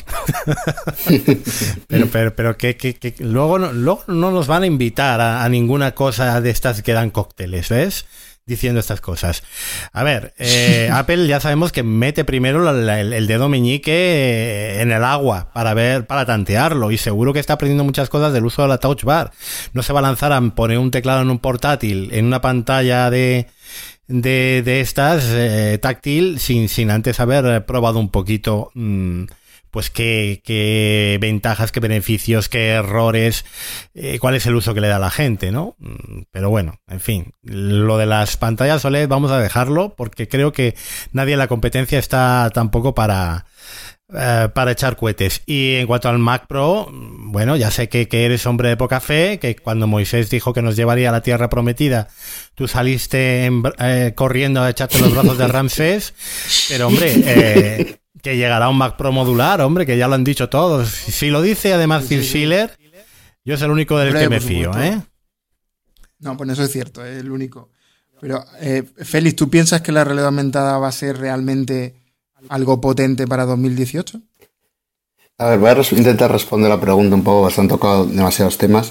pero que luego no nos van a invitar a ninguna cosa de estas que dan cócteles, ¿ves? Diciendo estas cosas. A ver, Apple ya sabemos que mete primero el dedo meñique en el agua para tantearlo, y seguro que está aprendiendo muchas cosas del uso de la Touch Bar. No se va a lanzar a poner un teclado en un portátil, en una pantalla de estas táctil sin antes haber probado un poquito pues qué ventajas, qué beneficios, qué errores, cuál es el uso que le da a la gente, ¿no? Pero bueno, en fin, lo de las pantallas OLED vamos a dejarlo porque creo que nadie en la competencia está tampoco para echar cohetes. Y en cuanto al Mac Pro, bueno, ya sé que eres hombre de poca fe, que cuando Moisés dijo que nos llevaría a la tierra prometida, tú saliste corriendo a echarte los brazos de Ramsés, pero hombre, que llegará un Mac Pro modular, hombre, que ya lo han dicho todos. Si lo dice además Phil Schiller, yo es el único del que me fío, ¿eh? No, pues eso es cierto, es el único. Pero, Félix, ¿tú piensas que la realidad aumentada va a ser realmente algo potente para 2018? A ver, voy a intentar responder la pregunta un poco, bastante tocado demasiados temas.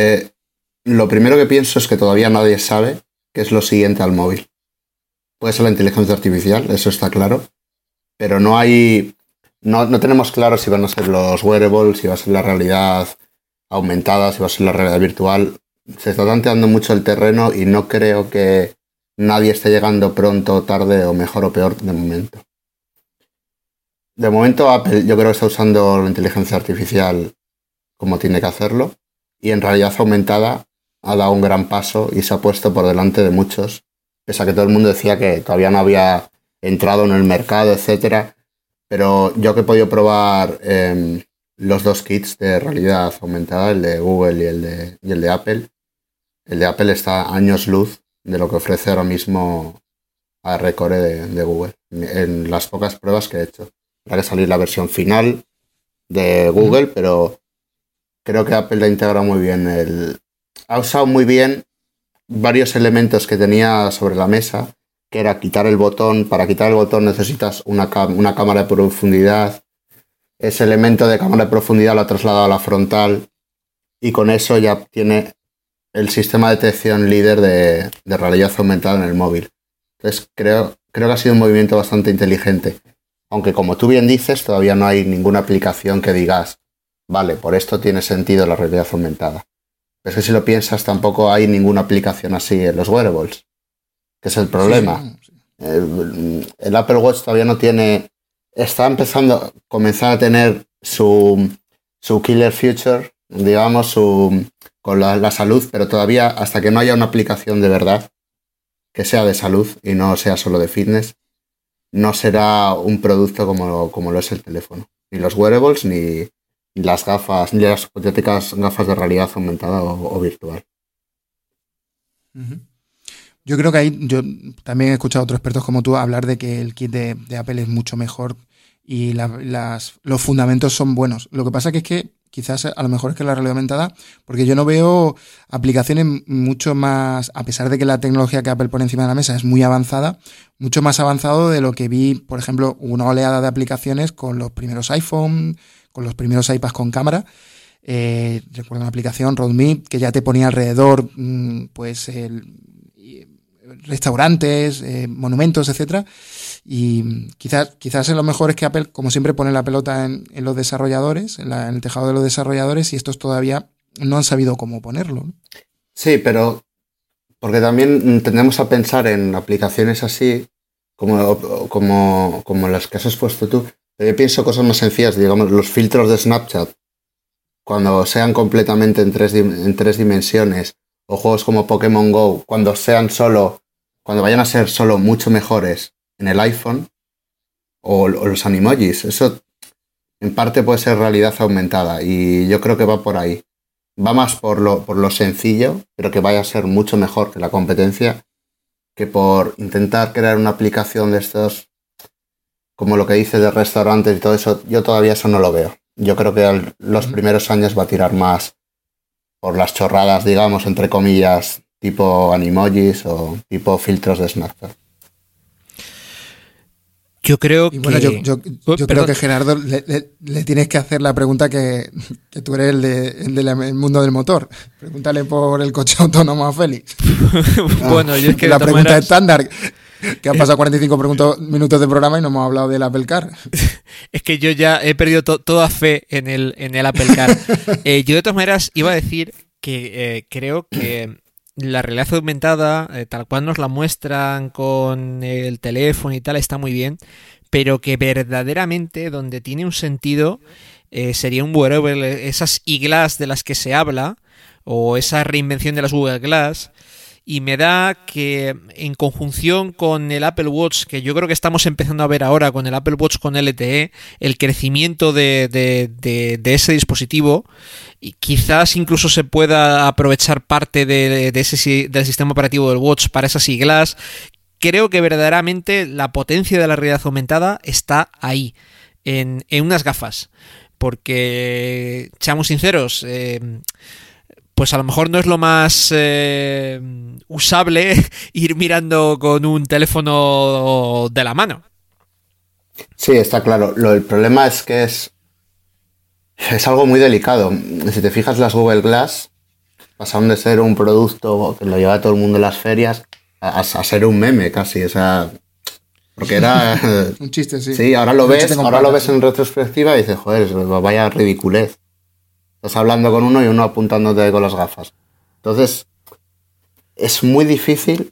Lo primero que pienso es que todavía nadie sabe qué es lo siguiente al móvil. Puede ser la inteligencia artificial, eso está claro, pero no tenemos claro si van a ser los wearables, si va a ser la realidad aumentada, si va a ser la realidad virtual. Se está tanteando mucho el terreno y no creo que nadie esté llegando pronto, tarde o mejor o peor de momento. De momento Apple yo creo que está usando la inteligencia artificial como tiene que hacerlo, y en realidad aumentada ha dado un gran paso y se ha puesto por delante de muchos, pese a que todo el mundo decía que todavía no había entrado en el mercado, etcétera. Pero yo que he podido probar los 2 kits de realidad aumentada, el de Google y el de Apple, el de Apple está a años luz de lo que ofrece ahora mismo a Recore de Google, en las pocas pruebas que he hecho. Habrá que salir la versión final de Google, pero creo que Apple la integra muy bien. Ha usado muy bien varios elementos que tenía sobre la mesa, que era quitar el botón. Para quitar el botón necesitas una cámara de profundidad. Ese elemento de cámara de profundidad lo ha trasladado a la frontal y con eso ya tiene el sistema de detección líder de realidad aumentada en el móvil. Entonces creo que ha sido un movimiento bastante inteligente. Aunque como tú bien dices, todavía no hay ninguna aplicación que digas, vale, por esto tiene sentido la realidad aumentada. Es que si lo piensas, tampoco hay ninguna aplicación así en los wearables, que es el problema. Sí. El Apple Watch todavía no tiene... Está empezando a comenzar a tener su killer feature, digamos, con la salud, pero todavía hasta que no haya una aplicación de verdad que sea de salud y no sea solo de fitness, no será un producto como lo es el teléfono. Ni los wearables, ni las gafas, ni las hipotéticas gafas de realidad aumentada o virtual. Uh-huh. Yo creo que ahí, yo también he escuchado a otros expertos como tú hablar de que el kit de Apple es mucho mejor y los fundamentos son buenos. Lo que pasa que es que quizás a lo mejor es que la realidad aumentada, porque yo no veo aplicaciones mucho más, a pesar de que la tecnología que Apple pone encima de la mesa es muy avanzada, mucho más avanzado de lo que vi, por ejemplo, una oleada de aplicaciones con los primeros iPhone, con los primeros iPads con cámara. Recuerdo una aplicación, RoadMe, que ya te ponía alrededor, pues, restaurantes, monumentos, etcétera, y quizás lo mejor es que Apple, como siempre, pone la pelota en los desarrolladores, en el tejado de los desarrolladores, y estos todavía no han sabido cómo ponerlo, ¿no? Sí, pero porque también tendemos a pensar en aplicaciones así como las que has expuesto tú. Yo pienso cosas más sencillas, digamos, los filtros de Snapchat, cuando sean completamente en tres dimensiones, o juegos como Pokémon Go, cuando vayan a ser solo mucho mejores en el iPhone, o los animojis, eso en parte puede ser realidad aumentada y yo creo que va por ahí. Va más por lo sencillo, pero que vaya a ser mucho mejor que la competencia, que por intentar crear una aplicación de estos, como lo que dice de restaurantes y todo eso. Yo todavía eso no lo veo. Yo creo que los primeros años va a tirar más por las chorradas, digamos, entre comillas, tipo animojis o tipo filtros de Snapchat. Yo creo y bueno, que... yo creo que Gerardo le tienes que hacer la pregunta que tú eres el del mundo del motor. Pregúntale por el coche autónomo a Félix. Bueno, yo es que la pregunta estándar, que han pasado 45 minutos de programa y no hemos hablado del Apple Car. Es que yo ya he perdido toda fe en el Apple Car. Yo de todas maneras iba a decir que creo que la realidad aumentada, tal cual nos la muestran con el teléfono y tal, está muy bien, pero que verdaderamente donde tiene un sentido sería un wearable, esas iGlass de las que se habla, o esa reinvención de las Google Glass. Y me da que en conjunción con el Apple Watch, que yo creo que estamos empezando a ver ahora con el Apple Watch con LTE, el crecimiento de ese dispositivo, y quizás incluso se pueda aprovechar parte del sistema operativo del Watch para esas siglas. Creo que verdaderamente la potencia de la realidad aumentada está ahí, en unas gafas. Porque, seamos sinceros, pues a lo mejor no es lo más usable ir mirando con un teléfono de la mano. Sí, está claro. El problema es que es algo muy delicado. Si te fijas, las Google Glass pasaron de ser un producto que lo llevaba todo el mundo en las ferias a ser un meme casi. O sea, porque era... un chiste, sí. Sí, ahora lo ves en retrospectiva y dices, joder, vaya ridiculez. Estás hablando con uno y uno apuntándote con las gafas. Entonces, es muy difícil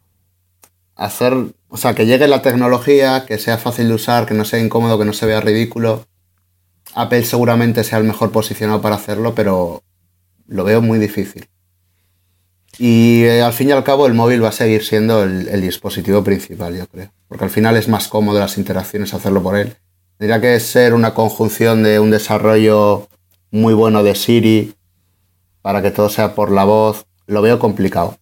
que llegue la tecnología, que sea fácil de usar, que no sea incómodo, que no se vea ridículo. Apple seguramente sea el mejor posicionado para hacerlo, pero lo veo muy difícil. Y al fin y al cabo el móvil va a seguir siendo el dispositivo principal, yo creo. Porque al final es más cómodo las interacciones hacerlo por él. Tendría que ser una conjunción de un desarrollo muy bueno de Siri para que todo sea por la voz. Lo veo complicado.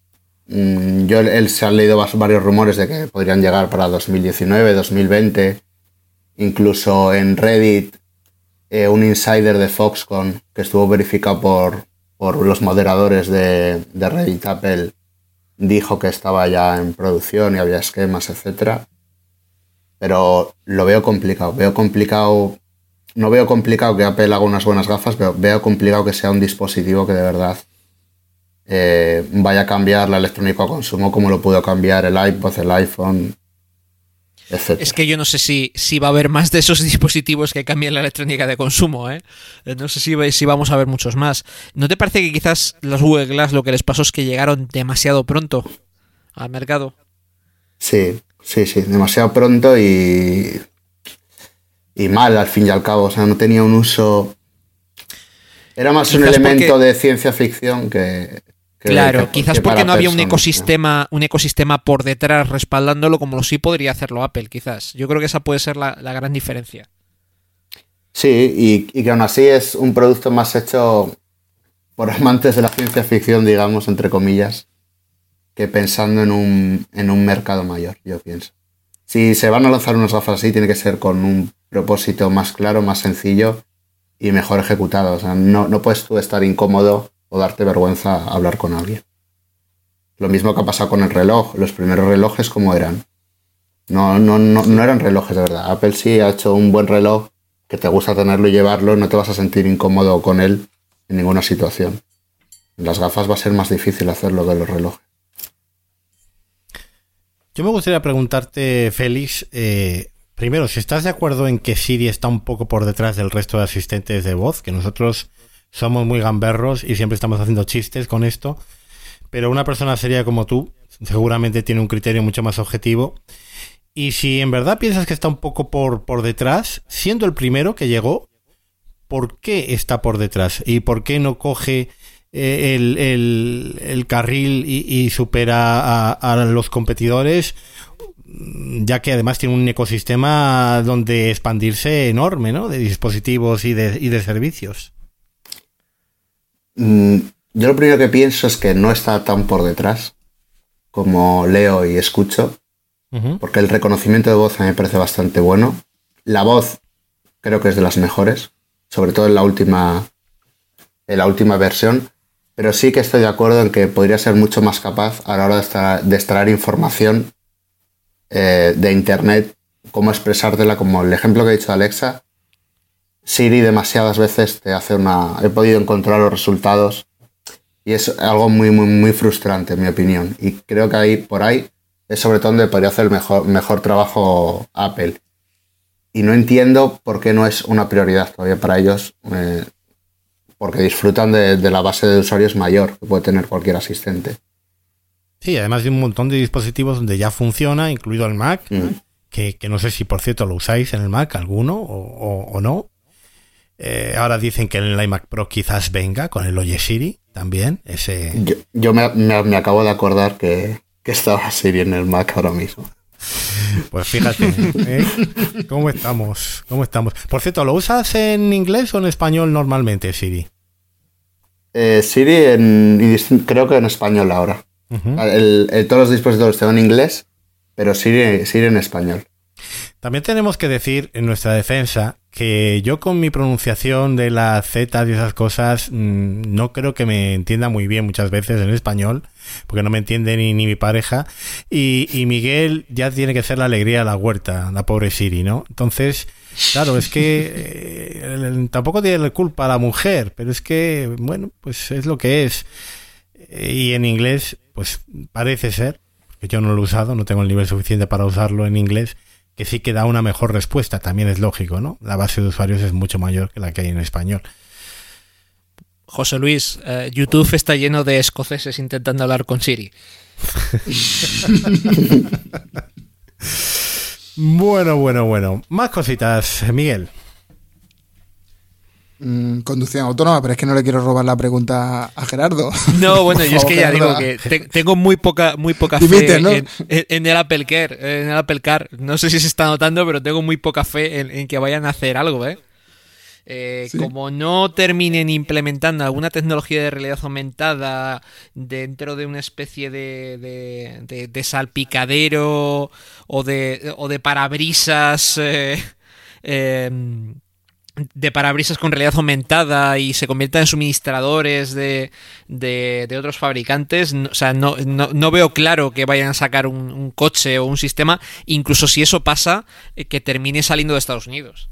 Se han leído varios rumores de que podrían llegar para 2019, 2020. Incluso en Reddit, un insider de Foxconn que estuvo verificado por los moderadores de Reddit Apple dijo que estaba ya en producción y había esquemas, etcétera. Pero lo veo complicado. No veo complicado que Apple haga unas buenas gafas, pero veo complicado que sea un dispositivo que de verdad vaya a cambiar la electrónica a consumo como lo pudo cambiar el iPod, el iPhone, etc. Es que yo no sé si va a haber más de esos dispositivos que cambien la electrónica de consumo, ¿eh? No sé si vamos a ver muchos más. ¿No te parece que quizás los Google Glass lo que les pasó es que llegaron demasiado pronto al mercado? Sí, demasiado pronto y mal al fin y al cabo. O sea, no tenía un uso... Era más quizás un elemento de ciencia ficción que claro, quizás porque no había un ecosistema por detrás respaldándolo como sí podría hacerlo Apple, quizás. Yo creo que esa puede ser la gran diferencia. Sí, y que aún así es un producto más hecho por amantes de la ciencia ficción, digamos, entre comillas, que pensando en un mercado mayor, yo pienso. Si se van a lanzar unas gafas así, tiene que ser con un propósito más claro, más sencillo y mejor ejecutado. O sea, no puedes tú estar incómodo o darte vergüenza hablar con alguien. Lo mismo que ha pasado con el reloj. Los primeros relojes, ¿cómo eran? No eran relojes de verdad. Apple sí ha hecho un buen reloj que te gusta tenerlo y llevarlo, no te vas a sentir incómodo con él en ninguna situación. En las gafas va a ser más difícil hacerlo que los relojes. Yo me gustaría preguntarte, Félix, primero, si estás de acuerdo en que Siri está un poco por detrás del resto de asistentes de voz, que nosotros somos muy gamberros y siempre estamos haciendo chistes con esto, pero una persona seria como tú seguramente tiene un criterio mucho más objetivo. Y si en verdad piensas que está un poco por detrás, siendo el primero que llegó, ¿por qué está por detrás? ¿Y por qué no coge el carril y supera a los competidores? Ya que además tiene un ecosistema donde expandirse enorme, ¿no? De dispositivos y de servicios. Yo lo primero que pienso es que no está tan por detrás como leo y escucho, porque el reconocimiento de voz a mí me parece bastante bueno. La voz creo que es de las mejores, sobre todo en la última versión, pero sí que estoy de acuerdo en que podría ser mucho más capaz a la hora de extraer información de internet, cómo expresártela, como el ejemplo que he dicho de Alexa. Siri demasiadas veces te hace he podido encontrar los resultados y es algo muy, muy, muy frustrante en mi opinión, y creo que por ahí es sobre todo donde podría hacer el mejor trabajo Apple, y no entiendo por qué no es una prioridad todavía para ellos, porque disfrutan de la base de usuarios mayor que puede tener cualquier asistente. Sí, además de un montón de dispositivos donde ya funciona, incluido el Mac, que no sé si por cierto lo usáis en el Mac alguno o no. Ahora dicen que en el iMac Pro quizás venga con el Oye Siri también. Yo me acabo de acordar que estaba Siri en el Mac ahora mismo. Pues fíjate, ¿Cómo estamos? Por cierto, ¿lo usas en inglés o en español normalmente, Siri? Siri creo que en español ahora. Todos los dispositivos están en inglés, pero Siri en español. También tenemos que decir en nuestra defensa que yo con mi pronunciación de las Z y esas cosas no creo que me entienda muy bien muchas veces en español, porque no me entiende ni mi pareja, y Miguel ya tiene que ser la alegría de la huerta, la pobre Siri, ¿no? Entonces, claro, es que tampoco tiene culpa la mujer, pero es que, bueno, pues es lo que es. Y en inglés, pues parece ser, que yo no lo he usado, no tengo el nivel suficiente para usarlo en inglés, que sí que da una mejor respuesta, también es lógico, ¿no? La base de usuarios es mucho mayor que la que hay en español. José Luis, YouTube está lleno de escoceses intentando hablar con Siri. Bueno. Más cositas, Miguel. Conducción autónoma, pero es que no le quiero robar la pregunta a Gerardo. No, bueno, yo es que ya digo que tengo muy poca fe, ¿no? en el Apple Car. No sé si se está notando, pero tengo muy poca fe en que vayan a hacer algo, ¿eh? Sí. Como no terminen implementando alguna tecnología de realidad aumentada dentro de una especie de salpicadero o de parabrisas, de parabrisas con realidad aumentada y se conviertan en suministradores de otros fabricantes, o sea, no veo claro que vayan a sacar un coche o un sistema, incluso si eso pasa, que termine saliendo de Estados Unidos.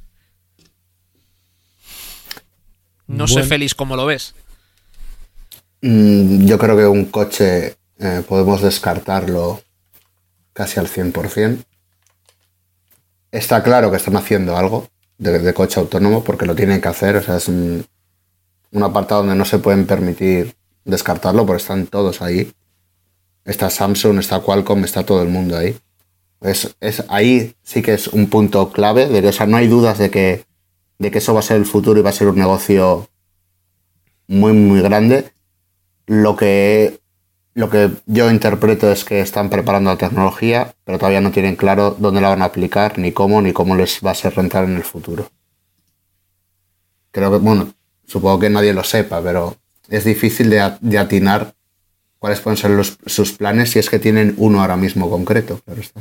No sé, Bueno. Félix, ¿cómo lo ves? Yo creo que un coche podemos descartarlo casi al 100%. Está claro que están haciendo algo de coche autónomo porque lo tienen que hacer. O sea, es un apartado donde no se pueden permitir descartarlo porque están todos ahí. Está Samsung, está Qualcomm, está todo el mundo ahí. Ahí sí que es un punto clave. O sea, no hay dudas de que eso va a ser el futuro y va a ser un negocio muy, muy grande. Lo que yo interpreto es que están preparando la tecnología, pero todavía no tienen claro dónde la van a aplicar, ni cómo les va a ser rentable en el futuro. Creo que, bueno, supongo que nadie lo sepa, pero es difícil de atinar cuáles pueden ser sus planes si es que tienen uno ahora mismo concreto. Claro está.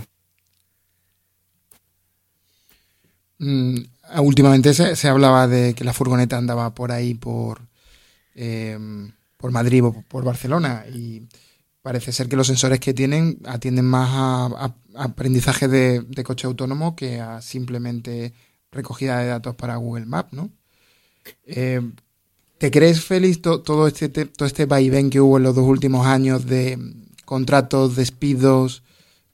Últimamente se hablaba de que la furgoneta andaba por ahí, por Madrid o por Barcelona, y parece ser que los sensores que tienen atienden más a aprendizaje de coche autónomo que a simplemente recogida de datos para Google Maps, ¿no? ¿Te crees, Félix, todo este vaivén que hubo en los 2 últimos años de contratos, despidos,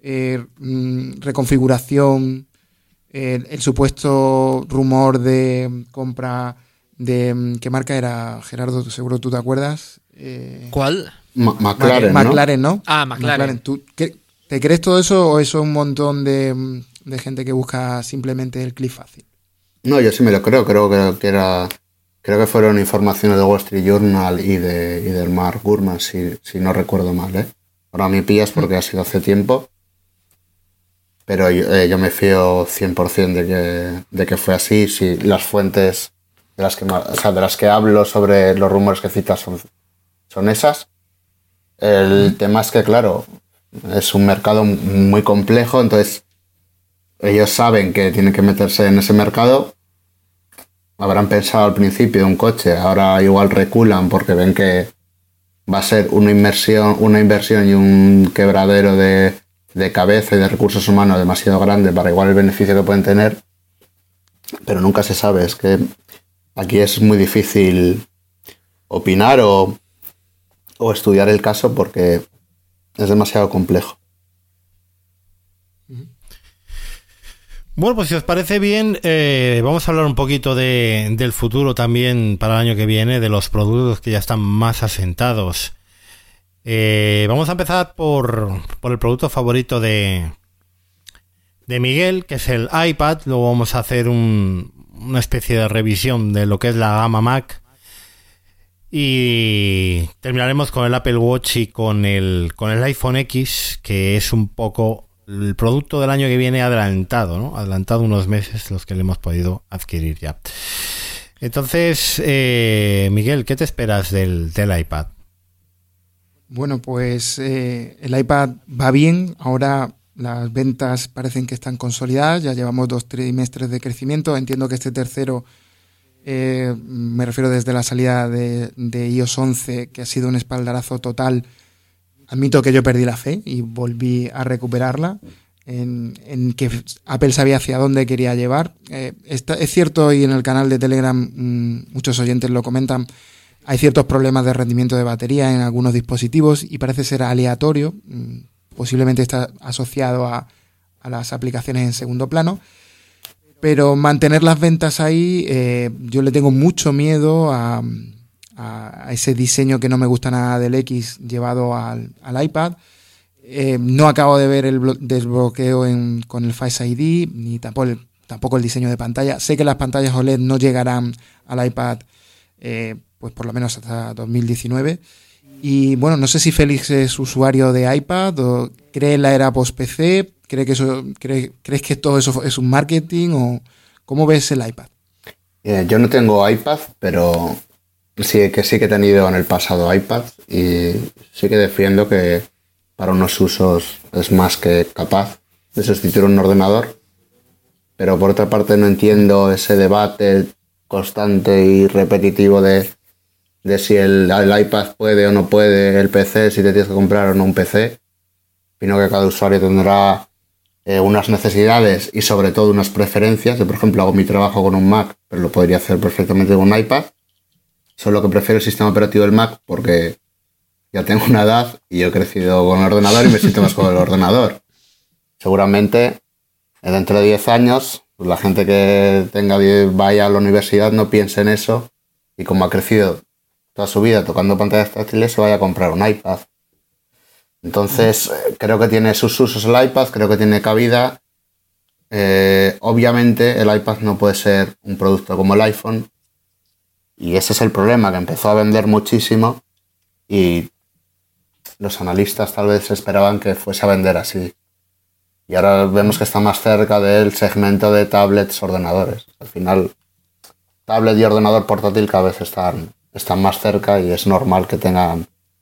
reconfiguración, el supuesto rumor de compra de... ¿Qué marca era, Gerardo? Seguro tú te acuerdas. ¿Cuál? McLaren, ¿no? McLaren, ¿no? Ah, McLaren. ¿Te crees todo eso o eso es un montón de gente que busca simplemente el clic fácil? No, yo sí me lo creo. Creo que fueron informaciones de Wall Street Journal y del Mark Gurman, si no recuerdo mal, ¿eh? Ahora me pillas porque ha sido hace tiempo. Pero yo me fío 100% de que fue así. Si las fuentes de las que hablo sobre los rumores que citas son esas. El tema es que, claro, es un mercado muy complejo, entonces ellos saben que tienen que meterse en ese mercado. Habrán pensado al principio de un coche, ahora igual reculan porque ven que va a ser una inversión y un quebradero de cabeza y de recursos humanos demasiado grande para igual el beneficio que pueden tener, pero nunca se sabe. Es que aquí es muy difícil opinar o estudiar el caso porque es demasiado complejo. Bueno, pues si os parece bien, vamos a hablar un poquito del futuro también para el año que viene, de los productos que ya están más asentados. Vamos a empezar por el producto favorito de Miguel, que es el iPad. Luego vamos a hacer una especie de revisión de lo que es la gama Mac. Y terminaremos con el Apple Watch y con el iPhone X, que es un poco el producto del año que viene adelantado, ¿no? Adelantado unos meses los que le hemos podido adquirir ya. Entonces, Miguel, ¿qué te esperas del iPad? Bueno, pues el iPad va bien. Ahora las ventas parecen que están consolidadas. Ya llevamos 2 trimestres de crecimiento. Entiendo que este tercero, me refiero desde la salida de iOS 11, que ha sido un espaldarazo total. Admito que yo perdí la fe y volví a recuperarla en que Apple sabía hacia dónde quería llevar. Es cierto, y en el canal de Telegram muchos oyentes lo comentan, hay ciertos problemas de rendimiento de batería en algunos dispositivos y parece ser aleatorio. Posiblemente está asociado a las aplicaciones en segundo plano. Pero mantener las ventas ahí, yo le tengo mucho miedo a ese diseño que no me gusta nada del X llevado al iPad. No acabo de ver el desbloqueo con el Face ID, ni tampoco el diseño de pantalla. Sé que las pantallas OLED no llegarán al iPad, pues por lo menos hasta 2019. Y bueno, no sé si Félix es usuario de iPad o cree en la era post-PC. ¿Crees que todo eso es un marketing o cómo ves el iPad? Yo no tengo iPad, pero sí que he tenido en el pasado iPad y sí que defiendo que para unos usos es más que capaz de sustituir un ordenador. Pero por otra parte no entiendo ese debate constante y repetitivo de si el iPad puede o no puede, el PC, si te tienes que comprar o no un PC. Opino que cada usuario tendrá unas necesidades y sobre todo unas preferencias. Yo, por ejemplo, hago mi trabajo con un Mac, pero lo podría hacer perfectamente con un iPad. Solo que prefiero el sistema operativo del Mac porque ya tengo una edad y yo he crecido con el ordenador y me siento más con el ordenador. Seguramente dentro de 10 años pues la gente que vaya a la universidad no piense en eso y como ha crecido toda su vida tocando pantallas táctiles se vaya a comprar un iPad. Entonces creo que tiene sus usos el iPad, creo que tiene cabida. Obviamente el iPad no puede ser un producto como el iPhone y ese es el problema, que empezó a vender muchísimo y los analistas tal vez esperaban que fuese a vender así. Y ahora vemos que está más cerca del segmento de tablets, ordenadores. Al final, tablet y ordenador portátil cada vez están más cerca y es normal que tengan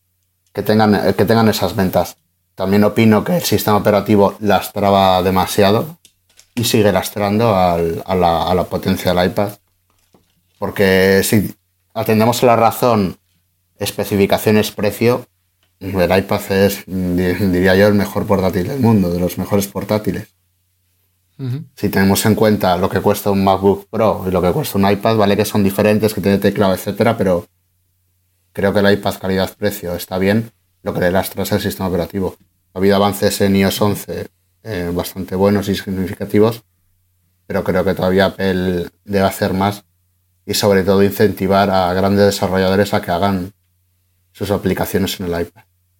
esas ventas. También opino que el sistema operativo lastraba demasiado y sigue lastrando a la potencia del iPad. Porque si atendemos a la razón especificaciones, precio, el iPad es, diría yo, el mejor portátil del mundo, de los mejores portátiles. Uh-huh. Si tenemos en cuenta lo que cuesta un MacBook Pro y lo que cuesta un iPad, vale que son diferentes, que tiene teclado, etcétera, pero creo que el iPad calidad-precio está bien. Lo que le lastra es el sistema operativo. Ha habido avances en iOS 11 bastante buenos y significativos, pero creo que todavía Apple debe hacer más y sobre todo incentivar a grandes desarrolladores a que hagan sus aplicaciones en el iPad.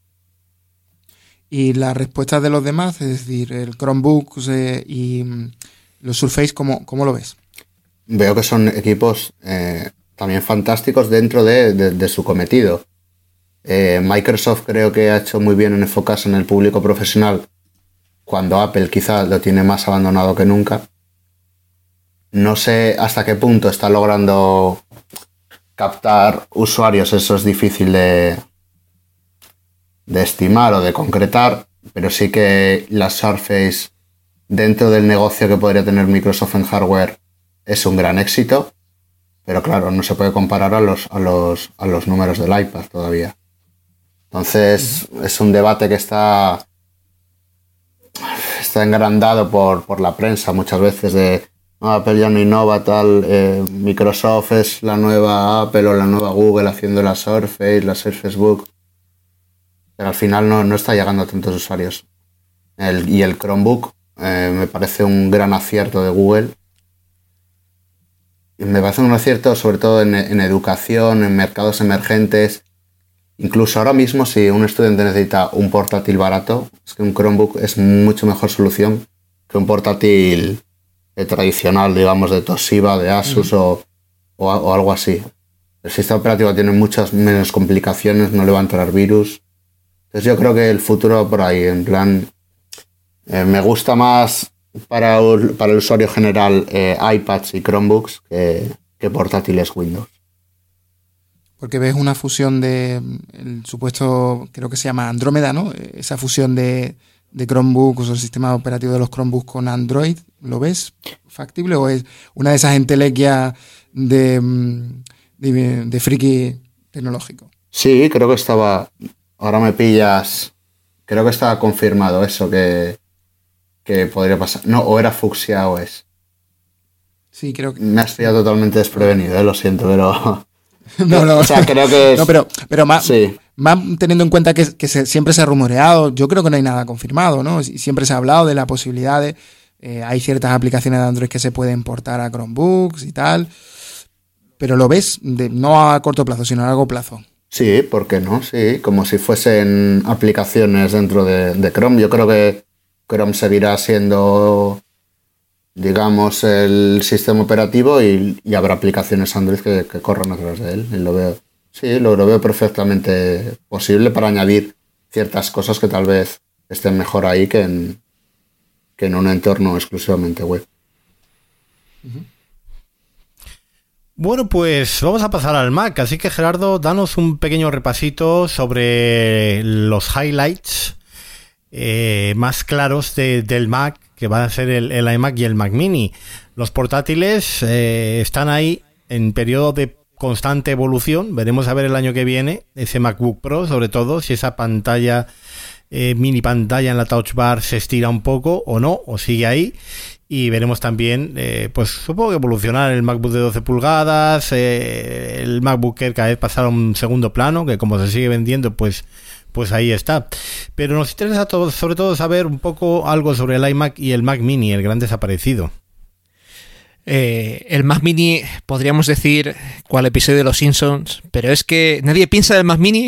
Y las respuestas de los demás, es decir, el Chromebook y los Surface, ¿cómo lo ves? Veo que son equipos también fantásticos dentro de su cometido. Microsoft creo que ha hecho muy bien en enfocarse en el público profesional cuando Apple quizá lo tiene más abandonado que nunca. No sé hasta qué punto está logrando captar usuarios, eso es difícil de estimar o de concretar, pero sí que la Surface dentro del negocio que podría tener Microsoft en hardware es un gran éxito, pero claro, no se puede comparar a los números del iPad todavía. Entonces es un debate que está engrandado por la prensa muchas veces de Apple ya no innova, Microsoft es la nueva Apple o la nueva Google haciendo la Surface Book, pero al final no está llegando a tantos usuarios. Y el Chromebook me parece un gran acierto de Google. Y me parece un acierto sobre todo en educación, en mercados emergentes. Incluso ahora mismo si un estudiante necesita un portátil barato, es que un Chromebook es mucho mejor solución que un portátil tradicional, digamos, de Toshiba, de Asus o algo así. El sistema operativo tiene muchas menos complicaciones, no le va a entrar virus. Entonces yo creo que el futuro va por ahí, en plan, me gusta más para el usuario general iPads y Chromebooks que portátiles Windows. Porque ves una fusión de el supuesto, creo que se llama Andrómeda, ¿no? Esa fusión de Chromebooks o el sistema operativo de los Chromebooks con Android, ¿lo ves factible o es una de esas entelequias de friki tecnológico? Sí, creo que estaba, ahora me pillas, creo que estaba confirmado eso que podría pasar. No, o era fucsia o es. Sí, creo que... Me has pillado totalmente desprevenido, lo siento, pero... No. O sea, creo que es... No, pero más, sí. Más teniendo en cuenta que siempre se ha rumoreado, yo creo que no hay nada confirmado, ¿no? Siempre se ha hablado de la posibilidad de... hay ciertas aplicaciones de Android que se pueden portar a Chromebooks y tal, pero lo ves no a corto plazo, sino a largo plazo. Sí, ¿por qué no? Sí, como si fuesen aplicaciones dentro de Chrome. Yo creo que Chrome seguirá siendo, digamos, el sistema operativo y habrá aplicaciones Android que corran a través de él. Y lo veo perfectamente posible para añadir ciertas cosas que tal vez estén mejor ahí que en un entorno exclusivamente web. Bueno, pues vamos a pasar al Mac, así que Gerardo, danos un pequeño repasito sobre los highlights más claros del Mac, que van a ser el iMac y el Mac Mini. Los portátiles están ahí en periodo de constante evolución. Veremos a ver el año que viene ese MacBook Pro, sobre todo si esa pantalla mini pantalla en la Touch Bar se estira un poco o no, o sigue ahí. Y veremos también, pues supongo que evolucionar el MacBook de 12 pulgadas, el MacBook Air cada vez pasar a un segundo plano, que como se sigue vendiendo, pues ahí está. Pero nos interesa sobre todo saber un poco algo sobre el iMac y el Mac Mini, el gran desaparecido. El Mac Mini, podríamos decir, cual episodio de Los Simpsons, pero es que nadie piensa del Mac Mini.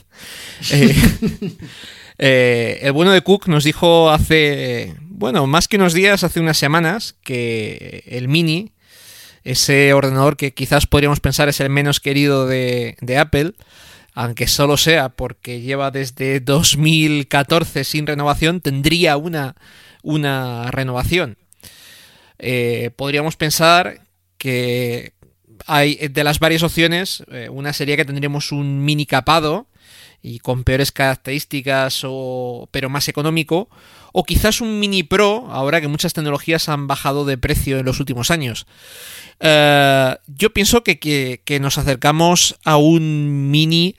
El bueno de Cook nos dijo hace, más que unos días, hace unas semanas, que el Mini, ese ordenador que quizás podríamos pensar es el menos querido de Apple, aunque solo sea porque lleva desde 2014 sin renovación, tendría una renovación. Podríamos pensar que hay de las varias opciones, una sería que tendríamos un Mini capado y con peores características pero más económico, o quizás un Mini Pro, ahora que muchas tecnologías han bajado de precio en los últimos años. Yo pienso que nos acercamos a un Mini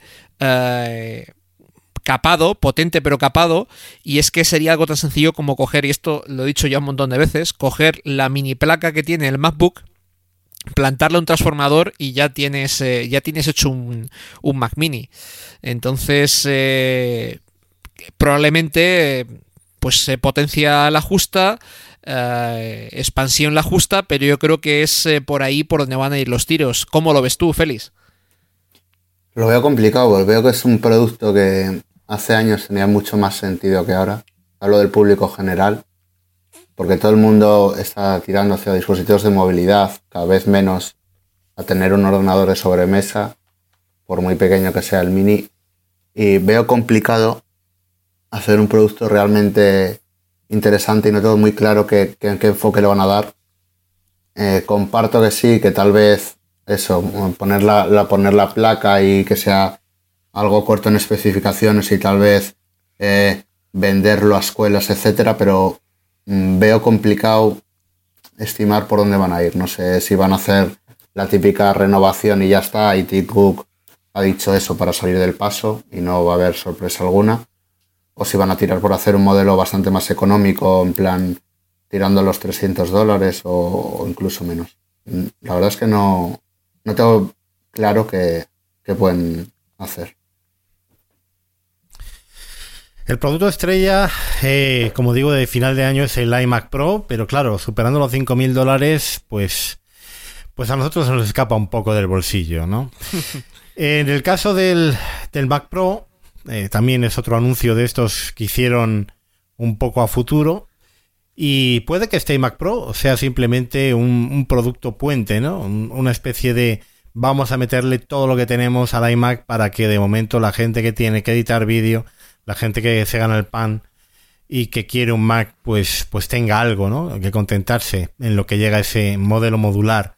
capado, potente pero capado, y es que sería algo tan sencillo como coger, y esto lo he dicho ya un montón de veces, coger la mini placa que tiene el MacBook, plantarle un transformador y ya tienes hecho un Mac Mini. Entonces probablemente pues potencia la justa, expansión la justa, pero yo creo que es por ahí por donde van a ir los tiros. ¿Cómo lo ves tú, Félix? Lo veo complicado, pues veo que es un producto que hace años tenía mucho más sentido que ahora. Hablo del público general, porque todo el mundo está tirando hacia dispositivos de movilidad, cada vez menos a tener un ordenador de sobremesa, por muy pequeño que sea el Mini, y veo complicado hacer un producto realmente interesante y no tengo muy claro en qué enfoque le van a dar. Comparto que sí, que tal vez eso, poner la placa y que sea algo corto en especificaciones y tal vez venderlo a escuelas, etcétera, pero veo complicado estimar por dónde van a ir. No sé si van a hacer la típica renovación y ya está, y Tim Cook ha dicho eso para salir del paso y no va a haber sorpresa alguna, o si van a tirar por hacer un modelo bastante más económico, en plan tirando los $300 o incluso menos. La verdad es que no tengo claro qué pueden hacer. El producto estrella, como digo, de final de año es el iMac Pro, pero claro, superando los $5.000, pues a nosotros se nos escapa un poco del bolsillo, ¿no? En el caso del Mac Pro, también es otro anuncio de estos que hicieron un poco a futuro, y puede que este iMac Pro sea simplemente un producto puente, ¿no? Una especie de vamos a meterle todo lo que tenemos al iMac para que de momento la gente que tiene que editar vídeo, la gente que se gana el pan y que quiere un Mac, pues tenga algo, ¿no? Que contentarse en lo que llega ese modelo modular.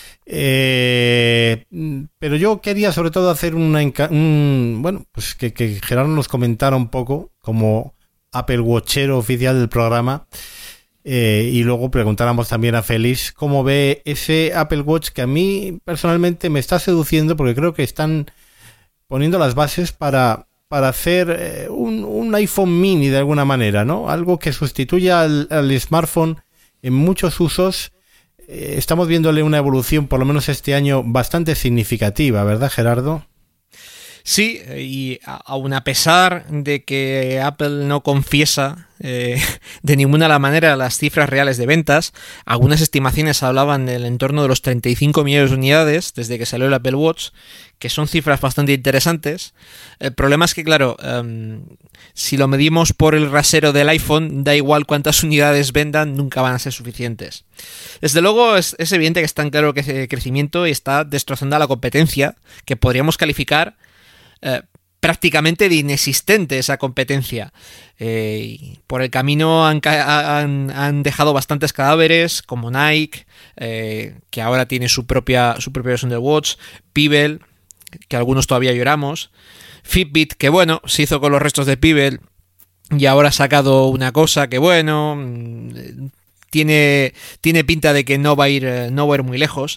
Pero yo quería sobre todo hacer pues que Gerardo nos comentara un poco como Apple Watchero oficial del programa, y luego preguntáramos también a Félix cómo ve ese Apple Watch que a mí personalmente me está seduciendo, porque creo que están poniendo las bases para hacer un iPhone mini de alguna manera, ¿no? Algo que sustituya al smartphone en muchos usos. Estamos viéndole una evolución, por lo menos este año, bastante significativa, ¿verdad, Gerardo? Sí, y aun a pesar de que Apple no confiesa de ninguna manera las cifras reales de ventas, algunas estimaciones hablaban del entorno de los 35 millones de unidades desde que salió el Apple Watch, que son cifras bastante interesantes. El problema es que, claro, si lo medimos por el rasero del iPhone, da igual cuántas unidades vendan, nunca van a ser suficientes. Desde luego es evidente que está en claro que ese crecimiento está destrozando a la competencia, que podríamos calificar prácticamente de inexistente esa competencia. Y por el camino han dejado bastantes cadáveres, como Nike, que ahora tiene su propia versión del watch, Pebble, que algunos todavía lloramos, Fitbit, que bueno, se hizo con los restos de Pebble y ahora ha sacado una cosa que bueno, tiene pinta de que no va a ir muy lejos.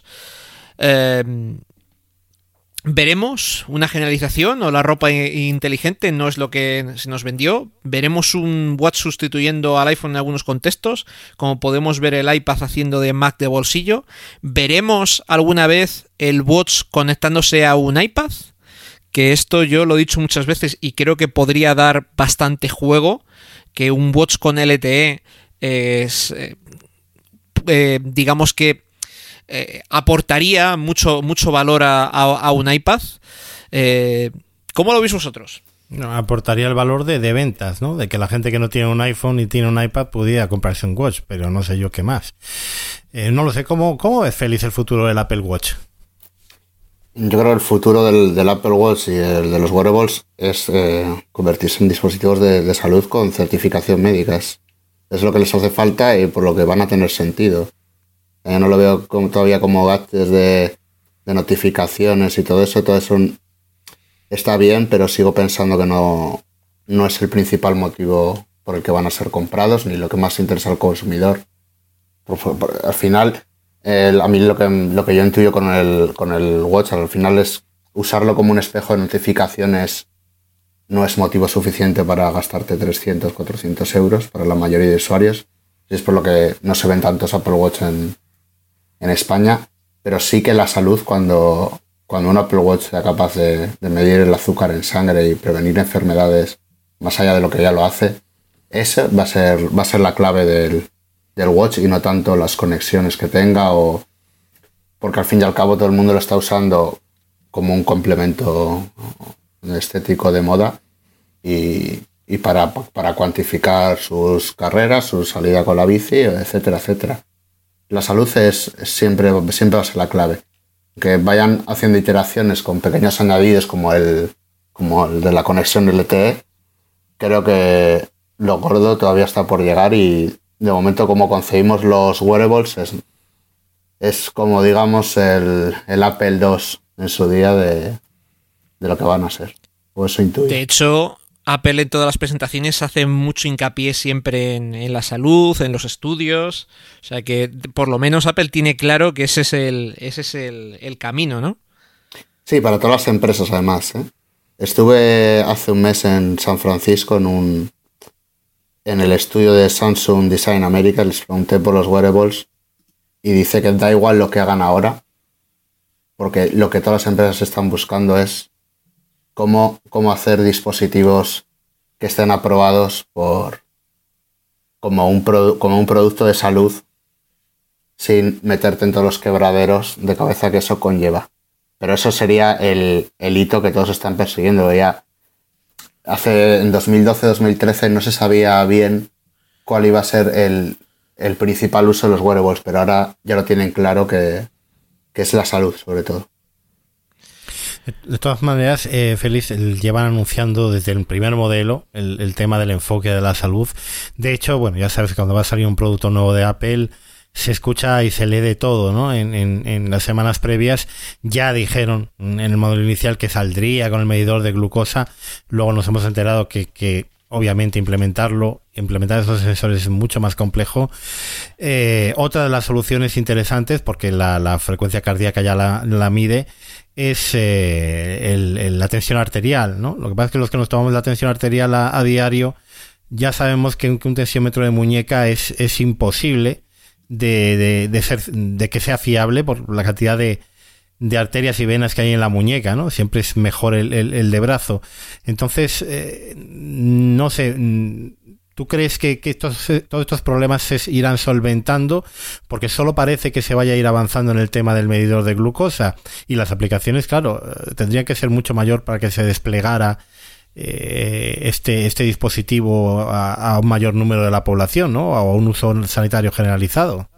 ¿Veremos una generalización o la ropa inteligente no es lo que se nos vendió? ¿Veremos un watch sustituyendo al iPhone en algunos contextos, como podemos ver el iPad haciendo de Mac de bolsillo? ¿Veremos alguna vez el watch conectándose a un iPad? Que esto yo lo he dicho muchas veces y creo que podría dar bastante juego, que un watch con LTE es, digamos que aportaría mucho valor a un iPad. ¿Cómo lo veis vosotros? No, aportaría el valor de ventas, ¿no? De que la gente que no tiene un iPhone y tiene un iPad pudiera comprarse un watch, pero no sé yo qué más. No lo sé, ¿cómo ves, Félix, el futuro del Apple Watch? Yo creo que el futuro del Apple Watch y el de los wearables es convertirse en dispositivos de salud con certificación médica. Es lo que les hace falta y por lo que van a tener sentido. No lo veo todavía como gadgets de notificaciones y todo eso está bien, pero sigo pensando que no es el principal motivo por el que van a ser comprados ni lo que más interesa al consumidor. Al final, a mí lo que yo intuyo con el Watch al final es usarlo como un espejo de notificaciones. No es motivo suficiente para gastarte 300, 400 euros para la mayoría de usuarios. Y es por lo que no se ven tantos Apple Watch en España, pero sí que la salud, cuando un Apple Watch sea capaz de medir el azúcar en sangre y prevenir enfermedades más allá de lo que ya lo hace, esa va a ser la clave del Watch y no tanto las conexiones que tenga, porque al fin y al cabo todo el mundo lo está usando como un complemento estético de moda y para cuantificar sus carreras, su salida con la bici, etcétera, etcétera. La salud siempre va a ser la clave. Que vayan haciendo iteraciones con pequeños añadidos como el de la conexión LTE, creo que lo gordo todavía está por llegar y de momento como concebimos los wearables es como digamos el Apple II en su día de lo que van a ser. O eso intuyo. De hecho, Apple en todas las presentaciones hace mucho hincapié siempre en la salud, en los estudios. O sea que por lo menos Apple tiene claro que ese es el camino, ¿no? Sí, para todas las empresas además, ¿eh? Estuve hace un mes en San Francisco en el estudio de Samsung Design America, les pregunté por los wearables y dice que da igual lo que hagan ahora, porque lo que todas las empresas están buscando es cómo hacer dispositivos que estén aprobados como un producto de salud sin meterte en todos los quebraderos de cabeza que eso conlleva. Pero eso sería el hito que todos están persiguiendo. Ya en 2012-2013 no se sabía bien cuál iba a ser el principal uso de los wearables, pero ahora ya lo tienen claro que es la salud sobre todo. De todas maneras, Félix, llevan anunciando desde el primer modelo el tema del enfoque de la salud. De hecho, bueno, ya sabes que cuando va a salir un producto nuevo de Apple se escucha y se lee de todo, ¿no? En las semanas previas ya dijeron en el modelo inicial que saldría con el medidor de glucosa. Luego nos hemos enterado que obviamente implementar esos sensores es mucho más complejo. Otra de las soluciones interesantes, porque la frecuencia cardíaca ya la mide, es la tensión arterial, ¿no? Lo que pasa es que los que nos tomamos la tensión arterial a diario ya sabemos que un tensiómetro de muñeca es imposible de que sea fiable por la cantidad de arterias y venas que hay en la muñeca, ¿no? Siempre es mejor el de brazo. Entonces, no sé, ¿tú crees que todos estos problemas se irán solventando? Porque solo parece que se vaya a ir avanzando en el tema del medidor de glucosa y las aplicaciones, claro, tendrían que ser mucho mayor para que se desplegara este dispositivo a un mayor número de la población, ¿no? O a un uso sanitario generalizado.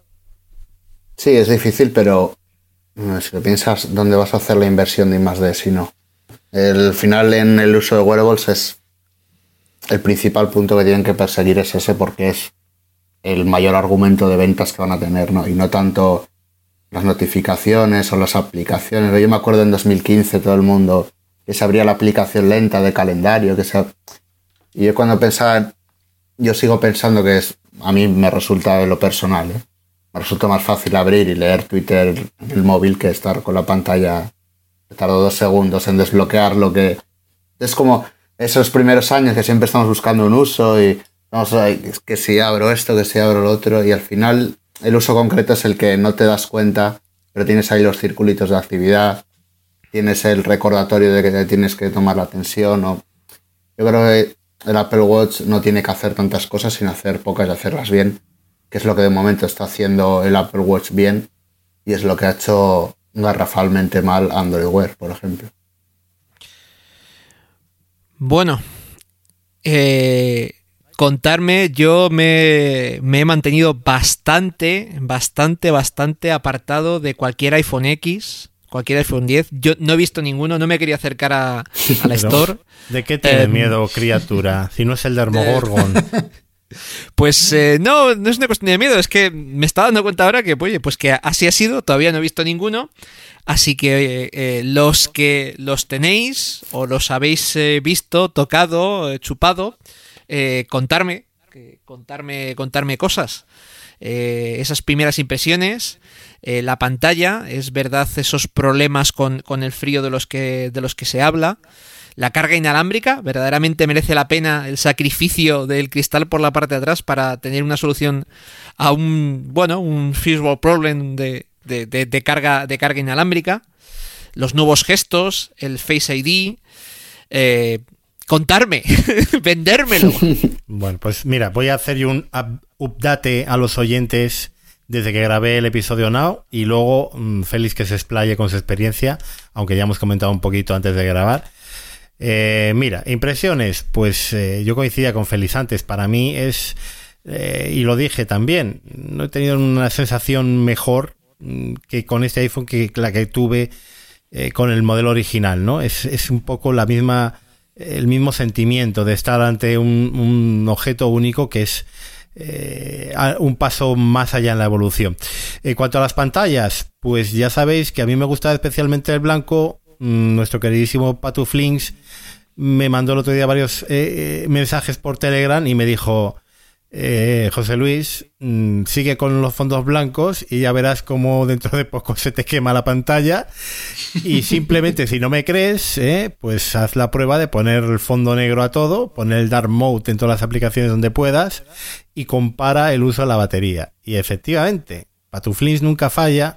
Sí, es difícil, pero si lo piensas, ¿dónde vas a hacer la inversión de I+D si no? El final en el uso de wearables es el principal punto que tienen que perseguir, es ese, porque es el mayor argumento de ventas que van a tener, ¿no? Y no tanto las notificaciones o las aplicaciones. Yo me acuerdo en 2015 todo el mundo que se abría la aplicación lenta de calendario, y yo cuando pensaba, yo sigo pensando que a mí me resulta de lo personal, ¿eh? Me resulta más fácil abrir y leer Twitter en el móvil que estar con la pantalla. Tardo 2 segundos en desbloquear lo que... Es como esos primeros años que siempre estamos buscando un uso y vamos a que si abro esto, que si abro lo otro, y al final el uso concreto es el que no te das cuenta, pero tienes ahí los circulitos de actividad, tienes el recordatorio de que te tienes que tomar la atención. Yo creo que el Apple Watch no tiene que hacer tantas cosas, sino hacer pocas y hacerlas bien, que es lo que de momento está haciendo el Apple Watch bien, y es lo que ha hecho garrafalmente mal Android Wear, por ejemplo. Bueno, contarme, yo me he mantenido bastante apartado de cualquier iPhone X, cualquier iPhone 10. Yo no he visto ninguno, no me quería acercar a la Store. ¿De qué tienes miedo, criatura? Si no es el Dermogorgon. Pues no es una cuestión de miedo, es que me estaba dando cuenta ahora que, oye, pues que así ha sido, todavía no he visto ninguno, así que los que los tenéis o los habéis visto, tocado, chupado, contarme cosas, esas primeras impresiones, la pantalla, es verdad esos problemas con el frío de los que se habla. La carga inalámbrica, verdaderamente merece la pena el sacrificio del cristal por la parte de atrás para tener una solución a un first world problem de carga inalámbrica. Los nuevos gestos, el Face ID, contarme, vendérmelo. Bueno, pues mira, voy a hacer yo un update a los oyentes desde que grabé el episodio Now, y luego Félix que se explaye con su experiencia, aunque ya hemos comentado un poquito antes de grabar. Mira, impresiones, pues yo coincidía con Félix antes. Para mí es, y lo dije también, no he tenido una sensación mejor que con este iPhone que la que tuve con el modelo original, ¿no? Es un poco el mismo sentimiento de estar ante un objeto único que es un paso más allá en la evolución. En cuanto a las pantallas, pues ya sabéis que a mí me gusta especialmente el blanco. Nuestro queridísimo Patuflings me mandó el otro día varios mensajes por Telegram y me dijo: José Luis, sigue con los fondos blancos y ya verás cómo dentro de poco se te quema la pantalla. Y simplemente, si no me crees, pues haz la prueba de poner el fondo negro a todo, poner el Dark Mode en todas las aplicaciones donde puedas y compara el uso de la batería. Y efectivamente, Patuflings nunca falla.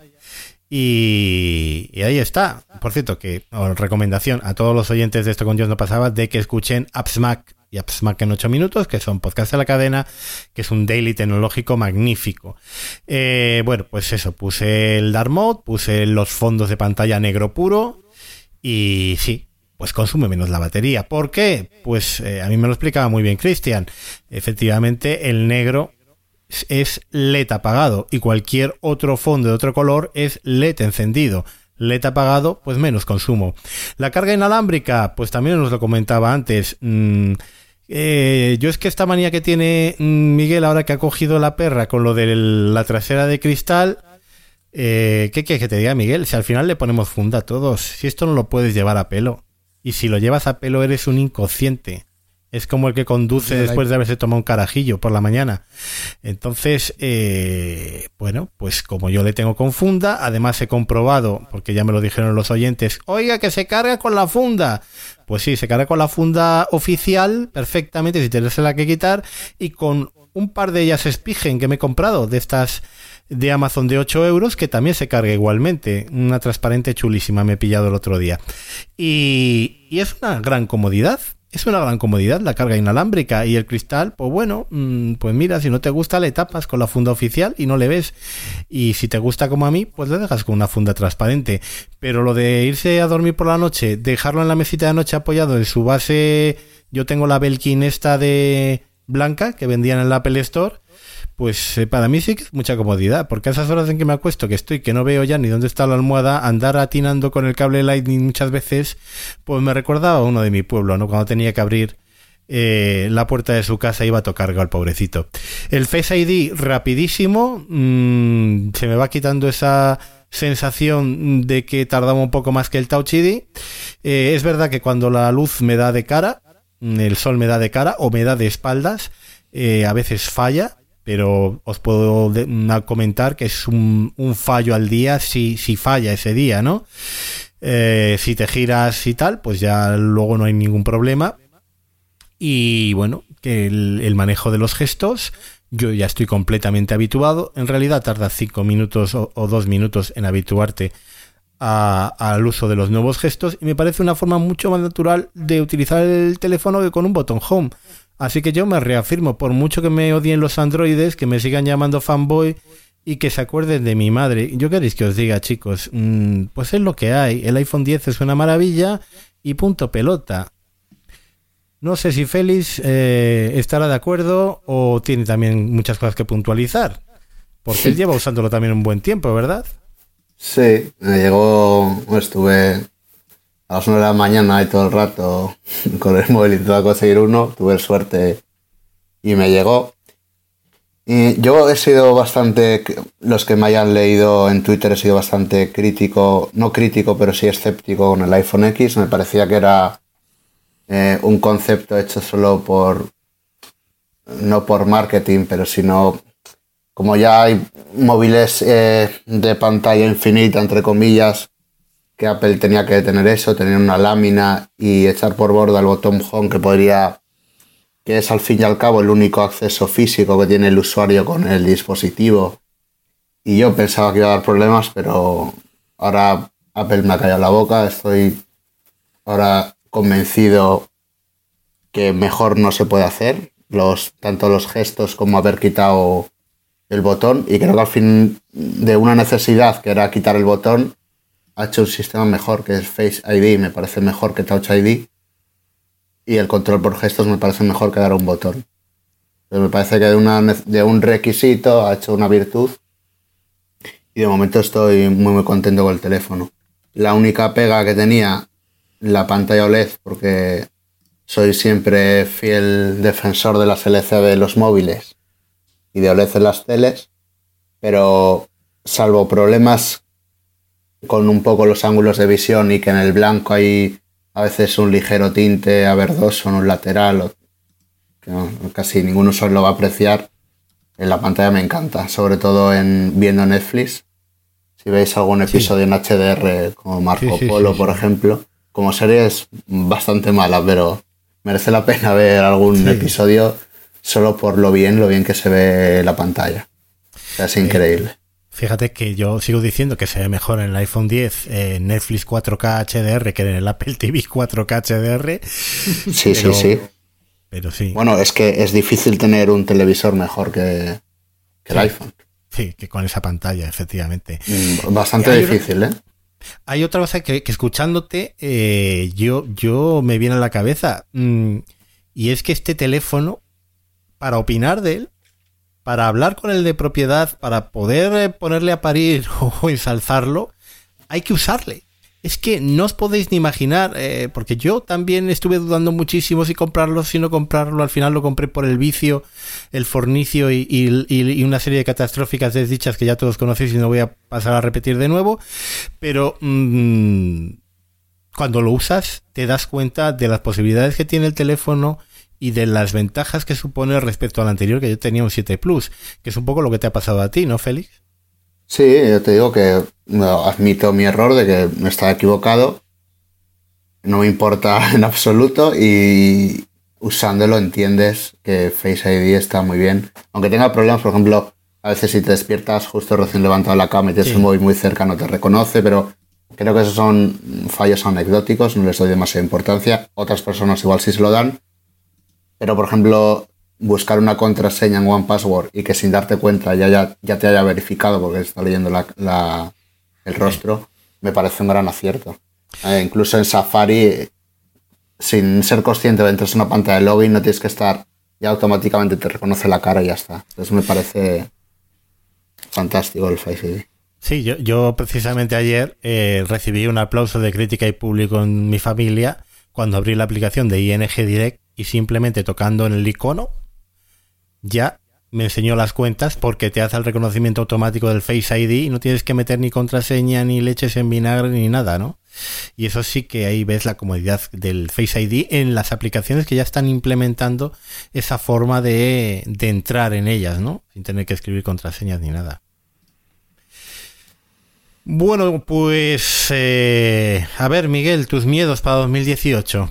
Y ahí está. Por cierto, que recomendación a todos los oyentes de Esto con Dios no pasaba, de que escuchen AppsMac y AppsMac en 8 minutos, que son podcasts de la cadena, que es un daily tecnológico magnífico. Bueno, pues eso, puse el Dark Mode, puse los fondos de pantalla negro puro y sí, pues consume menos la batería. ¿Por qué? Pues a mí me lo explicaba muy bien Cristian. Efectivamente, el negro es LED apagado y cualquier otro fondo de otro color es LED encendido. LED apagado, pues menos consumo. La carga inalámbrica, pues también os lo comentaba antes. Yo es que esta manía que tiene Miguel ahora que ha cogido la perra con lo de la trasera de cristal, ¿qué quieres que te diga, Miguel? Si al final le ponemos funda a todos, si esto no lo puedes llevar a pelo, y si lo llevas a pelo eres un inconsciente. Es como el que conduce después de haberse tomado un carajillo por la mañana. Entonces, bueno, pues como yo le tengo con funda, además he comprobado, porque ya me lo dijeron los oyentes, oiga, que se carga con la funda. Pues sí, se carga con la funda oficial perfectamente, sin tenérsela que quitar, y con un par de ellas Spigen que me he comprado, de estas de Amazon de 8 euros, que también se carga igualmente. Una transparente chulísima me he pillado el otro día. Y es una gran comodidad. Es una gran comodidad la carga inalámbrica, y el cristal, pues bueno, pues mira, si no te gusta le tapas con la funda oficial y no le ves, y si te gusta como a mí, pues le dejas con una funda transparente. Pero lo de irse a dormir por la noche, dejarlo en la mesita de noche apoyado en su base, yo tengo la Belkin esta de blanca que vendían en la Apple Store, pues para mí sí que es mucha comodidad, porque a esas horas en que me acuesto, que no veo ya ni dónde está la almohada, andar atinando con el cable Lightning muchas veces, pues me recordaba a uno de mi pueblo, ¿no? Cuando tenía que abrir la puerta de su casa, iba a tocar al pobrecito. El Face ID rapidísimo, se me va quitando esa sensación de que tardaba un poco más que el Touch ID. Es verdad que cuando la luz me da de cara, el sol me da de cara o me da de espaldas, a veces falla, pero os puedo comentar que es un fallo al día si falla ese día, ¿no? Si te giras y tal, pues ya luego no hay ningún problema. Y bueno, que el manejo de los gestos, yo ya estoy completamente habituado. En realidad tarda 5 minutos o 2 minutos en habituarte al uso de los nuevos gestos, y me parece una forma mucho más natural de utilizar el teléfono que con un botón home. Así que yo me reafirmo, por mucho que me odien los androides, que me sigan llamando fanboy y que se acuerden de mi madre. ¿Yo queréis que os diga, chicos? Pues es lo que hay. El iPhone 10 es una maravilla y punto pelota. No sé si Félix estará de acuerdo o tiene también muchas cosas que puntualizar, porque él lleva usándolo también un buen tiempo, ¿verdad? Sí, me llegó, estuve a las 9 de la mañana y todo el rato con el móvil intentando conseguir uno, tuve suerte y me llegó. Y yo he sido bastante, los que me hayan leído en Twitter, he sido bastante crítico, no crítico, pero sí escéptico con el iPhone X. Me parecía que era un concepto hecho solo no por marketing, pero sino como ya hay móviles de pantalla infinita, entre comillas, que Apple tenía que tener eso, tener una lámina y echar por borda el botón home que es al fin y al cabo el único acceso físico que tiene el usuario con el dispositivo. Y yo pensaba que iba a dar problemas, pero ahora Apple me ha callado la boca. Estoy ahora convencido que mejor no se puede hacer, tanto los gestos como haber quitado el botón, y creo que al fin de una necesidad que era quitar el botón ha hecho un sistema mejor, que es Face ID, me parece mejor que Touch ID, y el control por gestos me parece mejor que dar un botón. Pero me parece que de un requisito ha hecho una virtud, y de momento estoy muy contento con el teléfono. La única pega que tenía, la pantalla OLED, porque soy siempre fiel defensor de las LCD de los móviles y de OLED en las teles, pero salvo problemas con un poco los ángulos de visión y que en el blanco hay a veces un ligero tinte a verdoso en un lateral, que casi ningún usuario lo va a apreciar, en la pantalla me encanta, sobre todo viendo Netflix. Si veis algún episodio en HDR como Marco Polo, por ejemplo, como serie es bastante mala, pero merece la pena ver algún episodio solo por lo bien que se ve la pantalla. O sea, es increíble. Fíjate que yo sigo diciendo que se ve mejor en el iPhone 10 en Netflix 4K HDR que en el Apple TV 4K HDR. Sí. Pero sí. Bueno, es que es difícil tener un televisor mejor que el iPhone. Sí, que con esa pantalla, efectivamente. Bastante difícil, ¿eh? Hay otra cosa que escuchándote yo me viene a la cabeza, y es que este teléfono, para opinar de él, para hablar con él de propiedad, para poder ponerle a parir o ensalzarlo, hay que usarle. Es que no os podéis ni imaginar, porque yo también estuve dudando muchísimo si comprarlo, si no comprarlo. Al final lo compré por el vicio, el fornicio y una serie de catastróficas desdichas que ya todos conocéis y no voy a pasar a repetir de nuevo. Pero cuando lo usas te das cuenta de las posibilidades que tiene el teléfono y de las ventajas que supone respecto al anterior, que yo tenía un 7 Plus, que es un poco lo que te ha pasado a ti, ¿no, Félix? Sí, yo te digo que admito mi error de que me estaba equivocado, no me importa en absoluto, y usándolo entiendes que Face ID está muy bien. Aunque tenga problemas, por ejemplo, a veces si te despiertas justo recién levantado de la cama y tienes el móvil muy cerca, no te reconoce, pero creo que esos son fallos anecdóticos, no les doy demasiada importancia. Otras personas igual sí se lo dan. Pero, por ejemplo, buscar una contraseña en OnePassword y que sin darte cuenta ya te haya verificado porque está leyendo el rostro, me parece un gran acierto. Incluso en Safari, sin ser consciente de entrar en una pantalla de login, no tienes que estar ya automáticamente te reconoce la cara y ya está. Entonces me parece fantástico el Face ID. Sí, yo precisamente ayer recibí un aplauso de crítica y público en mi familia cuando abrí la aplicación de ING Direct y simplemente tocando en el icono ya me enseñó las cuentas porque te hace el reconocimiento automático del Face ID y no tienes que meter ni contraseña, ni leches en vinagre, ni nada, ¿no? Y eso sí que ahí ves la comodidad del Face ID en las aplicaciones que ya están implementando esa forma de entrar en ellas, ¿no? Sin tener que escribir contraseñas ni nada. Bueno, pues a ver, Miguel, tus miedos para 2018.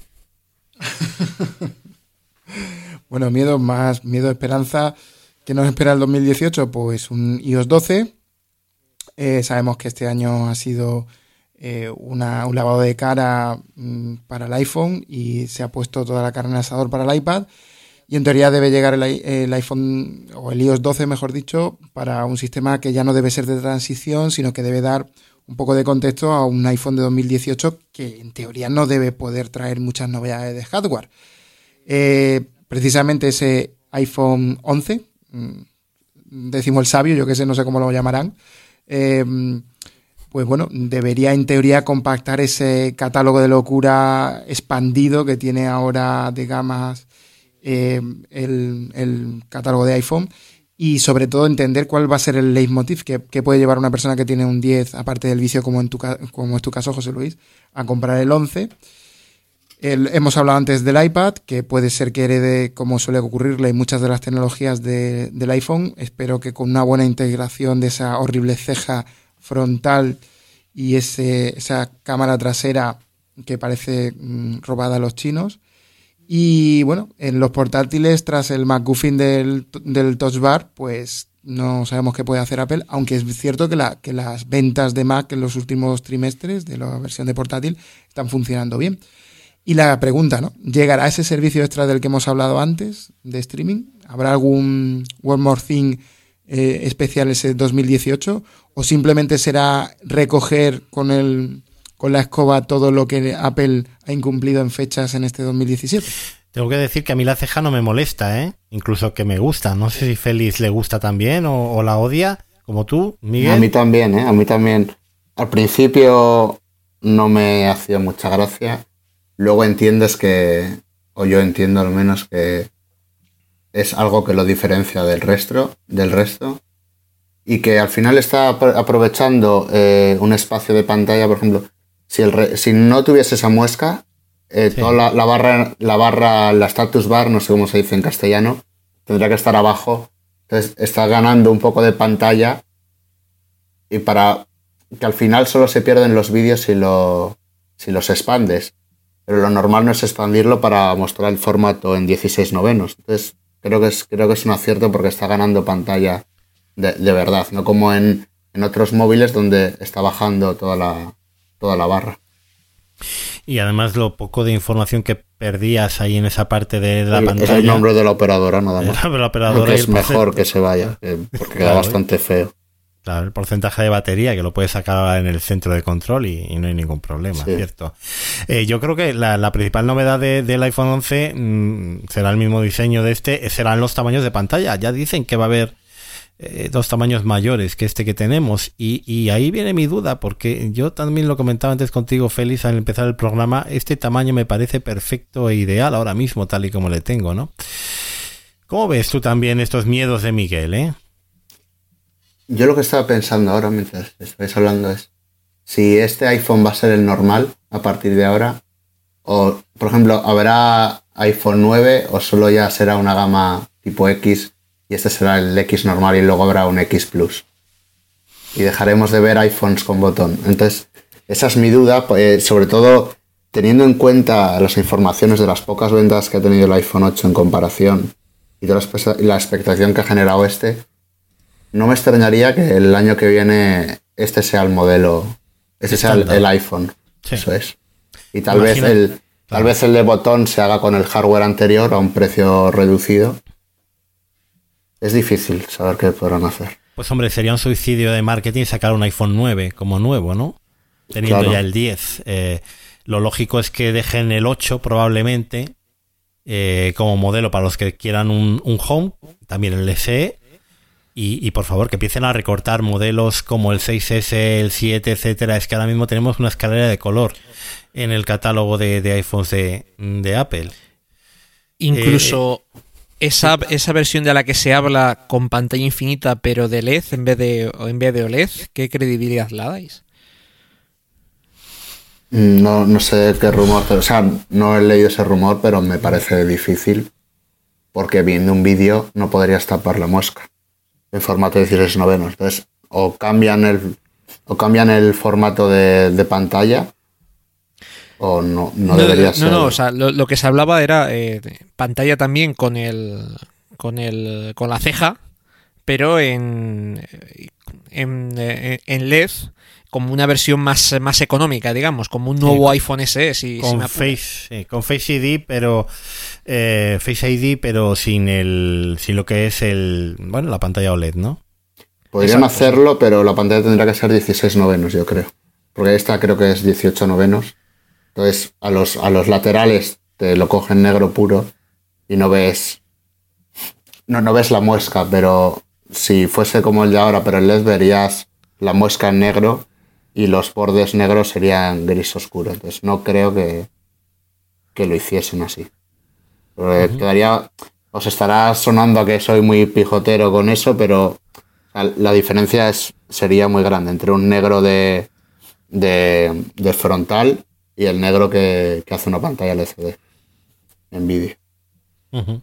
Bueno, miedo, esperanza. ¿Qué nos espera el 2018? Pues un iOS 12. Sabemos que este año ha sido un lavado de cara para el iPhone y se ha puesto toda la carne en el asador para el iPad. Y en teoría debe llegar el iPhone, o el iOS 12, mejor dicho, para un sistema que ya no debe ser de transición, sino que debe dar un poco de contexto a un iPhone de 2018 que en teoría no debe poder traer muchas novedades de hardware. Precisamente ese iPhone 11, decimos el sabio, yo que sé, no sé cómo lo llamarán, pues bueno, debería en teoría compactar ese catálogo de locura expandido que tiene ahora de gamas el catálogo de iPhone, y sobre todo entender cuál va a ser el leitmotiv que puede llevar una persona que tiene un 10, aparte del vicio como es tu caso, José Luis, a comprar el 11. Hemos hablado antes del iPad, que puede ser que herede, como suele ocurrirle, muchas de las tecnologías del iPhone. Espero que con una buena integración de esa horrible ceja frontal y esa cámara trasera que parece robada a los chinos. Y bueno, en los portátiles, tras el MacGuffin del Touch Bar, pues no sabemos qué puede hacer Apple, aunque es cierto que las ventas de Mac en los últimos trimestres de la versión de portátil están funcionando bien. Y la pregunta, ¿no? ¿Llegará ese servicio extra del que hemos hablado antes, de streaming? ¿Habrá algún One More Thing especial ese 2018? ¿O simplemente será recoger con la escoba todo lo que Apple ha incumplido en fechas en este 2017? Tengo que decir que a mí la ceja no me molesta, ¿eh? Incluso que me gusta. No sé si Félix le gusta también o la odia, como tú, Miguel. A mí también, ¿eh? A mí también. Al principio no me hacía mucha gracia. Luego entiendes o yo entiendo al menos que es algo que lo diferencia del resto, y que al final está aprovechando un espacio de pantalla. Por ejemplo, si no tuviese esa muesca, sí, toda la barra, la status bar, no sé cómo se dice en castellano, tendría que estar abajo. Entonces está ganando un poco de pantalla, y para que al final solo se pierden los vídeos si los expandes. Pero lo normal no es expandirlo para mostrar el formato en 16:9. Entonces creo que es un acierto porque está ganando pantalla de verdad, no como en otros móviles donde está bajando toda la barra. Y además lo poco de información que perdías ahí en esa parte de la pantalla. Es el nombre de la operadora, nada más. La operadora es mejor que se vaya, porque queda bastante feo. Claro, el porcentaje de batería que lo puedes sacar en el centro de control y no hay ningún problema, sí. ¿Cierto? Yo creo que la principal novedad del iPhone 11 será el mismo diseño de serán los tamaños de pantalla. Ya dicen que va a haber 2 tamaños mayores que este que tenemos y ahí viene mi duda, porque yo también lo comentaba antes contigo, Félix, al empezar el programa. Este tamaño me parece perfecto e ideal ahora mismo, tal y como le tengo, ¿no? ¿Cómo ves tú también estos miedos de Miguel, Yo lo que estaba pensando ahora mientras estáis hablando es si este iPhone va a ser el normal a partir de ahora, o por ejemplo habrá iPhone 9 o solo ya será una gama tipo X y este será el X normal y luego habrá un X Plus y dejaremos de ver iPhones con botón. Entonces esa es mi duda, sobre todo teniendo en cuenta las informaciones de las pocas ventas que ha tenido el iPhone 8 en comparación y de la expectación que ha generado no me extrañaría que el año que viene este sea el modelo, sea el iPhone. Sí. Eso es. Y tal vez el de botón se haga con el hardware anterior a un precio reducido. Es difícil saber qué podrán hacer. Pues hombre, sería un suicidio de marketing sacar un iPhone 9 como nuevo, ¿no? Teniendo ya el 10. Lo lógico es que dejen el 8 probablemente como modelo para los que quieran un Home, también el SE. Y por favor, que empiecen a recortar modelos como el 6S, el 7, etcétera. Es que ahora mismo tenemos una escalera de color en el catálogo de iPhones de Apple. Incluso esa versión de la que se habla con pantalla infinita, pero de LED en vez de OLED, ¿qué credibilidad la dais? No sé qué rumor, o sea, no he leído ese rumor, pero me parece difícil, porque viendo un vídeo no podrías tapar la muesca en formato 16:9. Entonces, o cambian el formato de pantalla, o no debería ser. No, o sea, lo que se hablaba era pantalla también con la ceja, pero en LED, como una versión más económica, digamos, como un nuevo iPhone SE, con Face ID, pero Face ID, pero sin lo que es la pantalla OLED, ¿no? Podrían hacerlo, pero la pantalla tendría que ser 16:9, yo creo, porque esta creo que es 18:9. Entonces a los laterales te lo cogen negro puro y no ves la muesca, pero si fuese como el de ahora, pero en LED verías la muesca en negro y los bordes negros serían gris oscuro. Entonces no creo que lo hiciesen así. Os estará sonando a que soy muy pijotero con eso, pero la diferencia sería muy grande entre un negro de frontal y el negro que hace una pantalla LCD en vídeo. Uh-huh.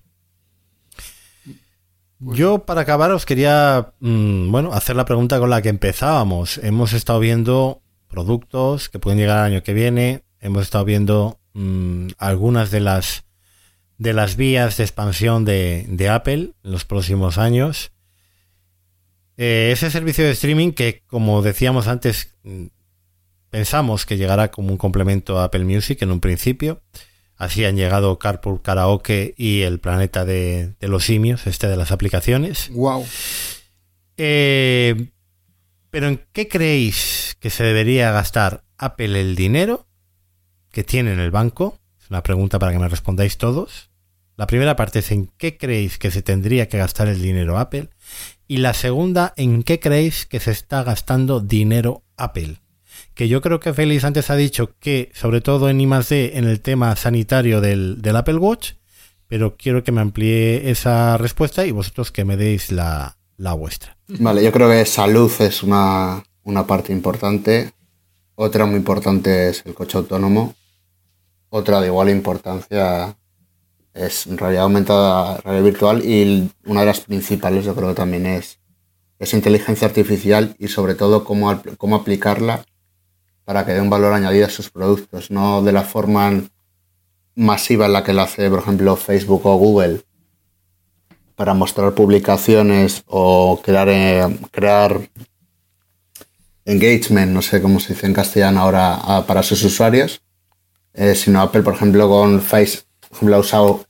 Yo, para acabar, os quería hacer la pregunta con la que empezábamos. Hemos estado viendo productos que pueden llegar el año que viene. Hemos estado viendo algunas de las vías de expansión de Apple en los próximos años. Ese servicio de streaming que, como decíamos antes, pensamos que llegará como un complemento a Apple Music en un principio. Así han llegado Carpool Karaoke y el planeta de los simios, de las aplicaciones. Wow. Pero ¿en qué creéis que se debería gastar Apple el dinero que tiene en el banco? Es una pregunta para que me respondáis todos. La primera parte es ¿en qué creéis que se tendría que gastar el dinero Apple? Y la segunda, ¿en qué creéis que se está gastando dinero Apple? Que yo creo que Félix antes ha dicho que, sobre todo en I+D, en el tema sanitario del Apple Watch, pero quiero que me amplíe esa respuesta y vosotros que me deis la vuestra. Vale, yo creo que salud es una parte importante. Otra muy importante es el coche autónomo. Otra de igual importancia es realidad aumentada, realidad virtual, y una de las principales yo creo que también es inteligencia artificial y sobre todo cómo aplicarla para que dé un valor añadido a sus productos, no de la forma masiva en la que lo hace, por ejemplo, Facebook o Google, para mostrar publicaciones o crear engagement, no sé cómo se dice en castellano ahora, para sus usuarios, sino Apple, por ejemplo, con Face, por ejemplo, ha usado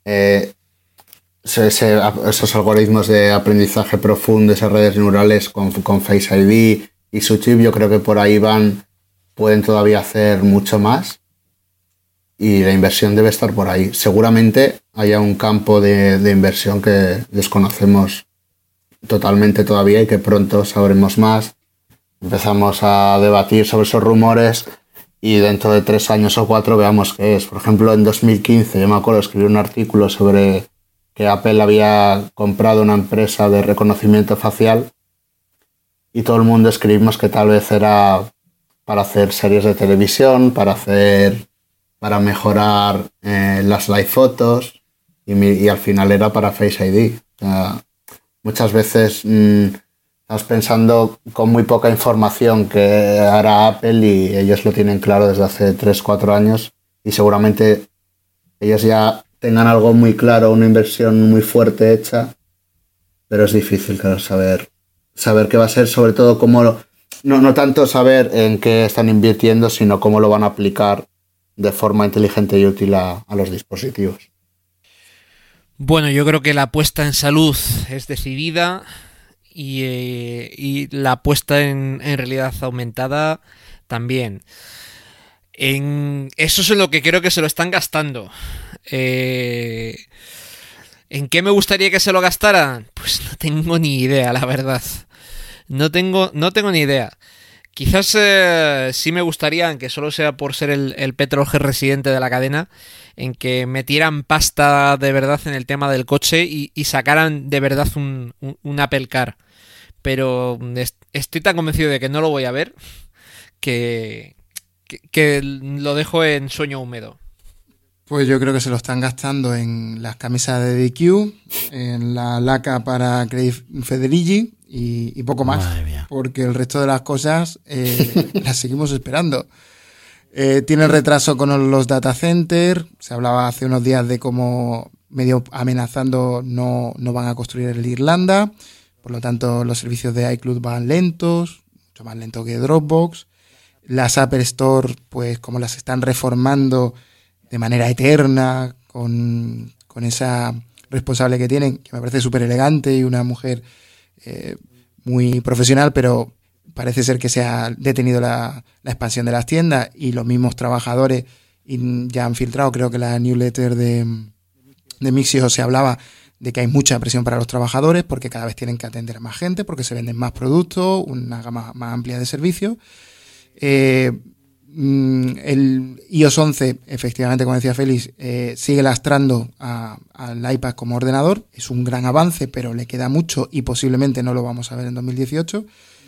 esos algoritmos de aprendizaje profundo, esas redes neurales con Face ID y su chip. Yo creo que por ahí pueden todavía hacer mucho más y la inversión debe estar por ahí. Seguramente haya un campo de inversión que desconocemos totalmente todavía y que pronto sabremos más. Empezamos a debatir sobre esos rumores y dentro de 3 años o 4 veamos qué es. Por ejemplo, en 2015 yo me acuerdo escribir un artículo sobre que Apple había comprado una empresa de reconocimiento facial y todo el mundo escribimos que tal vez era para hacer series de televisión, para mejorar las live fotos y al final era para Face ID. O sea, muchas veces estamos pensando con muy poca información que hará Apple y ellos lo tienen claro desde hace 3-4 años y seguramente ellos ya tengan algo muy claro, una inversión muy fuerte hecha, pero es difícil, claro, saber qué va a ser, sobre todo cómo. No tanto saber en qué están invirtiendo, sino cómo lo van a aplicar de forma inteligente y útil a los dispositivos. Bueno, yo creo que la apuesta en salud es decidida y la apuesta en realidad aumentada también. Eso es en lo que creo que se lo están gastando. ¿En qué me gustaría que se lo gastaran? Pues no tengo ni idea, la verdad. No tengo ni idea. Quizás sí me gustaría, aunque solo sea por ser el petrolhead residente de la cadena, en que metieran pasta de verdad en el tema del coche y sacaran de verdad un Apple Car. Pero estoy tan convencido de que no lo voy a ver que lo dejo en sueño húmedo. Pues yo creo que se lo están gastando en las camisas de DQ, en la laca para Craig Federighi y poco más, porque el resto de las cosas las seguimos esperando. Tiene retraso con los data centers. Se hablaba hace unos días de cómo, medio amenazando, no van a construir el Irlanda. Por lo tanto, los servicios de iCloud van lentos, mucho más lentos que Dropbox. Las Apple Store, pues como las están reformando de manera eterna, con esa responsable que tienen, que me parece súper elegante y una mujer muy profesional, pero parece ser que se ha detenido la expansión de las tiendas y los mismos trabajadores ya han filtrado, creo que la newsletter de Mixio se hablaba de que hay mucha presión para los trabajadores porque cada vez tienen que atender a más gente, porque se venden más productos, una gama más amplia de servicios. El iOS 11, efectivamente, como decía Félix, sigue lastrando al iPad como ordenador. Es un gran avance, pero le queda mucho y posiblemente no lo vamos a ver en 2018.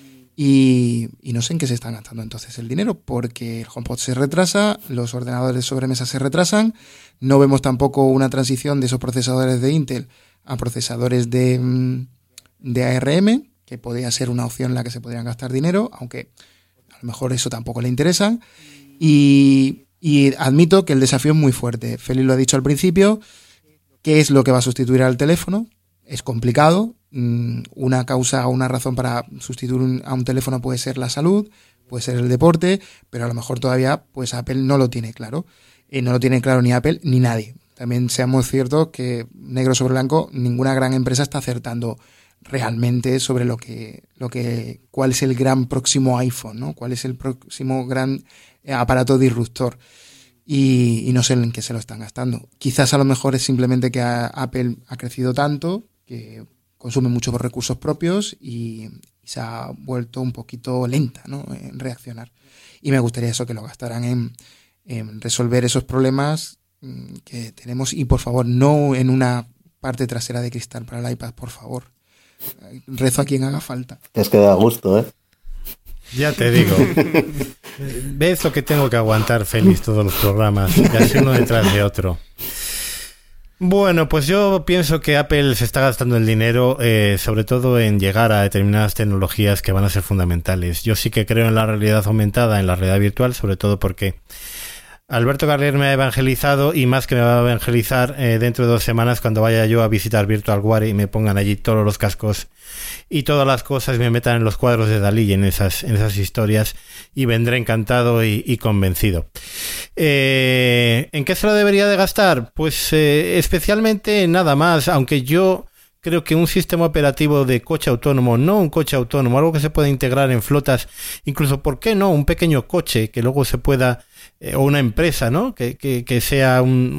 Y no sé en qué se están gastando entonces el dinero, porque el HomePod se retrasa, los ordenadores de sobremesa se retrasan, no vemos tampoco una transición de esos procesadores de Intel a procesadores de ARM, que podría ser una opción en la que se podrían gastar dinero, aunque a lo mejor eso tampoco le interesa. Y admito que el desafío es muy fuerte. Félix lo ha dicho al principio. ¿Qué es lo que va a sustituir al teléfono? Es complicado. Una causa o una razón para sustituir a un teléfono puede ser la salud, puede ser el deporte, pero a lo mejor todavía pues Apple no lo tiene claro. No lo tiene claro ni Apple ni nadie. También seamos ciertos que, negro sobre blanco, ninguna gran empresa está acertando realmente sobre cuál es el gran próximo iPhone, ¿no? Cuál es el próximo gran aparato disruptor. Y no sé en qué se lo están gastando. Quizás a lo mejor es simplemente que Apple ha crecido tanto que consume muchos recursos propios y se ha vuelto un poquito lenta, ¿no?, en reaccionar. Y me gustaría eso, que lo gastaran en resolver esos problemas que tenemos y, por favor, no en una parte trasera de cristal para el iPad, por favor. Rezo a quien haga falta. Es que da gusto, ¿eh? Ya te digo. ¿Ves lo que tengo que aguantar, Félix, todos los programas? Y así uno detrás de otro. Bueno, pues yo pienso que Apple se está gastando el dinero sobre todo en llegar a determinadas tecnologías que van a ser fundamentales. Yo sí que creo en la realidad aumentada, en la realidad virtual, sobre todo porque Alberto Carrier me ha evangelizado, y más que me va a evangelizar dentro de 2 semanas cuando vaya yo a visitar VirtualWare y me pongan allí todos los cascos y todas las cosas, me metan en los cuadros de Dalí y en esas historias, y vendré encantado y convencido. ¿En qué se lo debería de gastar? Pues especialmente nada más, aunque yo creo que un sistema operativo de coche autónomo, no un coche autónomo, algo que se pueda integrar en flotas, incluso, ¿por qué no?, un pequeño coche que luego se pueda, o una empresa, ¿no?, que sea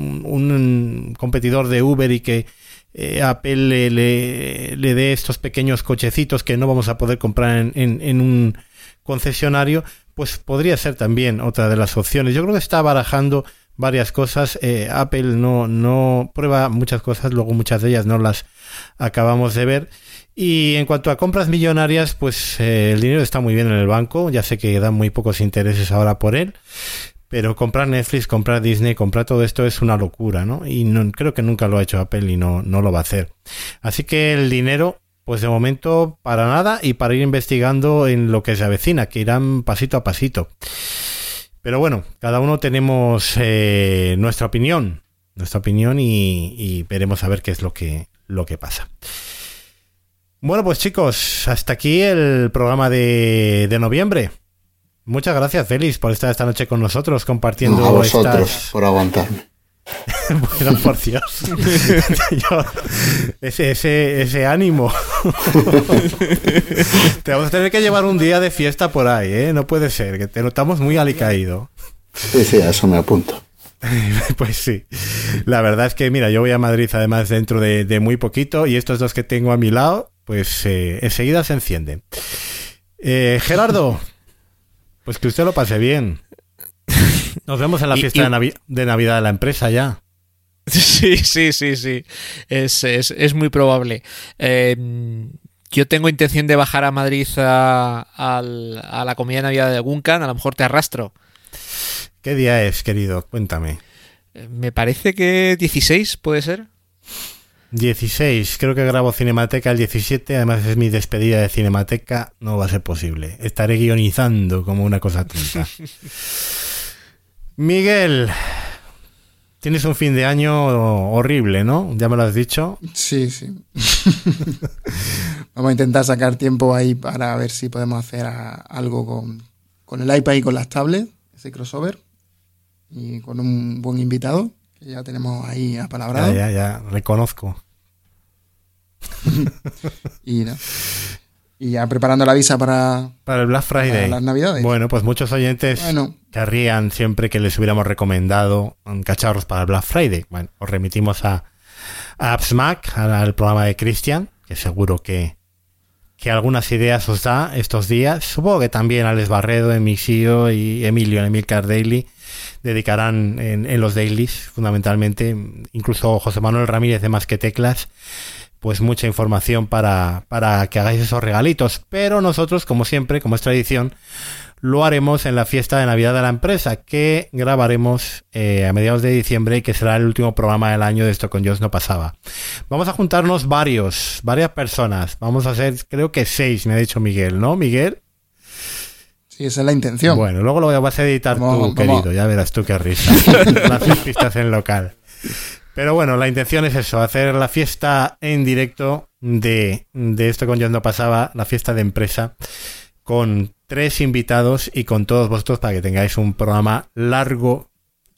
un competidor de Uber y que Apple le dé estos pequeños cochecitos que no vamos a poder comprar en un concesionario, pues podría ser también otra de las opciones. Yo creo que está barajando varias cosas. Apple no prueba muchas cosas, luego muchas de ellas no las acabamos de ver. Y en cuanto a compras millonarias, pues el dinero está muy bien en el banco. Ya sé que dan muy pocos intereses ahora por él, pero comprar Netflix, comprar Disney, comprar todo esto es una locura, ¿no? Y creo que nunca lo ha hecho Apple y no lo va a hacer. Así que el dinero, pues de momento para nada, y para ir investigando en lo que se avecina, que irán pasito a pasito. Pero bueno, cada uno tenemos nuestra opinión y veremos a ver qué es lo que pasa. Bueno, pues chicos, hasta aquí el programa de noviembre. Muchas gracias, Félix, por estar esta noche con nosotros compartiendo. A vosotros por aguantarme. Bueno, por Dios. Ese ánimo. Te vamos a tener que llevar un día de fiesta por ahí, ¿eh? No puede ser, que te notamos muy alicaído. Sí, a eso me apunto. Pues sí, la verdad es que mira, yo voy a Madrid además dentro de muy poquito y estos dos que tengo a mi lado, pues enseguida se encienden. Gerardo, pues que usted lo pase bien. Nos vemos en la fiesta de Navidad de la empresa ya. Sí. Es muy probable. Yo tengo intención de bajar a Madrid a la comida de Navidad de Guncan. A lo mejor te arrastro. ¿Qué día es, querido? Cuéntame. Me parece que 16, ¿puede ser? 16, creo que grabo Cinemateca el 17, además es mi despedida de Cinemateca, no va a ser posible. Estaré guionizando como una cosa tonta. Miguel, tienes un fin de año horrible, ¿no? Ya me lo has dicho. Sí. Vamos a intentar sacar tiempo ahí para ver si podemos hacer algo con el iPad y con las tablets, ese crossover. Y con un buen invitado, que ya tenemos ahí apalabrado. Ya, reconozco. Y ya preparando la visa para el Black Friday. Para las Navidades. Bueno, pues muchos oyentes querrían siempre que les hubiéramos recomendado cacharros para el Black Friday. Bueno, os remitimos a AppsMac, al programa de Cristian, que seguro que algunas ideas os da estos días. Supongo que también Alex Barredo, Emixio y Emilio en Emilcar Daily dedicarán en los dailies, fundamentalmente, incluso José Manuel Ramírez de Más que Teclas, pues mucha información para que hagáis esos regalitos. Pero nosotros, como siempre, como es tradición, lo haremos en la fiesta de Navidad de la empresa, que grabaremos a mediados de diciembre y que será el último programa del año de Esto con Dios no pasaba. Vamos a juntarnos varias personas. Vamos a hacer, creo que 6, me ha dicho Miguel, ¿no, Miguel? Sí, esa es la intención. Bueno, luego lo vas a editar tú, querido. Ya verás tú qué risa. Las pistas en local. Pero bueno, la intención es eso, hacer la fiesta en directo de Esto con Dios no pasaba, la fiesta de empresa, con 3 invitados y con todos vosotros para que tengáis un programa largo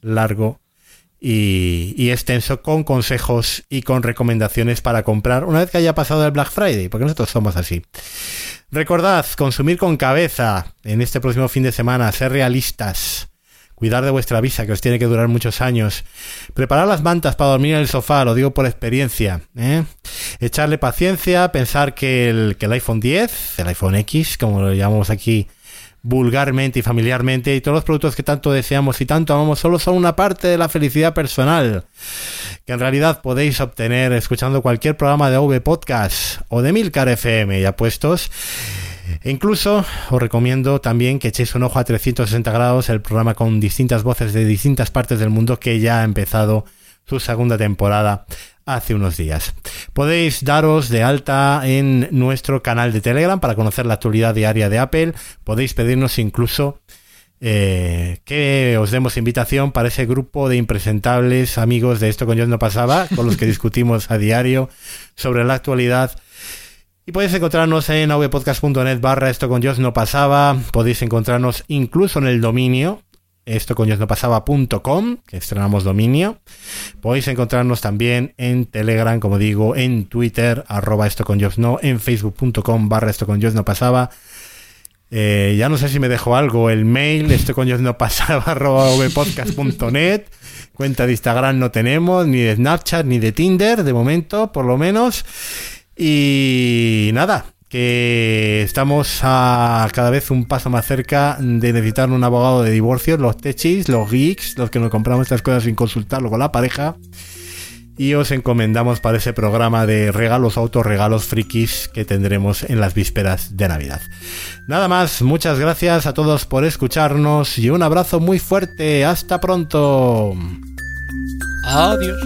y extenso, con consejos y con recomendaciones para comprar una vez que haya pasado el Black Friday, porque nosotros somos así. Recordad, consumir con cabeza en este próximo fin de semana, ser realistas, cuidar de vuestra visa, que os tiene que durar muchos años, preparar las mantas para dormir en el sofá, lo digo por experiencia, echarle paciencia, pensar que el iPhone 10, el iPhone X, como lo llamamos aquí vulgarmente y familiarmente, y todos los productos que tanto deseamos y tanto amamos solo son una parte de la felicidad personal, que en realidad podéis obtener escuchando cualquier programa de AV Podcast o de Emilcar FM. Ya puestos, e incluso os recomiendo también que echéis un ojo a 360 grados, el programa con distintas voces de distintas partes del mundo, que ya ha empezado su segunda temporada hace unos días. Podéis daros de alta en nuestro canal de Telegram para conocer la actualidad diaria de Apple. Podéis pedirnos incluso que os demos invitación para ese grupo de impresentables amigos de Esto con Dios no pasaba, con los que discutimos a diario sobre la actualidad. Y podéis encontrarnos en avpodcast.net /Esto con Dios no pasaba. Podéis encontrarnos incluso en el dominio estocondioosnopasaba.com, que estrenamos dominio. Podéis encontrarnos también en Telegram, como digo, en Twitter, @estocondioosno, en facebook.com /estocondioosnopasaba. Ya no sé si me dejo algo, el mail estocondioosnopasaba @vpodcast.net. Cuenta de Instagram no tenemos, ni de Snapchat, ni de Tinder, de momento, por lo menos. Y nada, que estamos a cada vez un paso más cerca de necesitar un abogado de divorcio, los techis, los geeks, los que nos compramos estas cosas sin consultarlo con la pareja, y os encomendamos para ese programa de regalos, autorregalos frikis que tendremos en las vísperas de Navidad. Nada más, muchas gracias a todos por escucharnos y un abrazo muy fuerte. Hasta pronto. Adiós.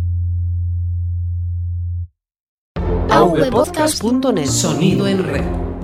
avpodcast.net. Sonido en red.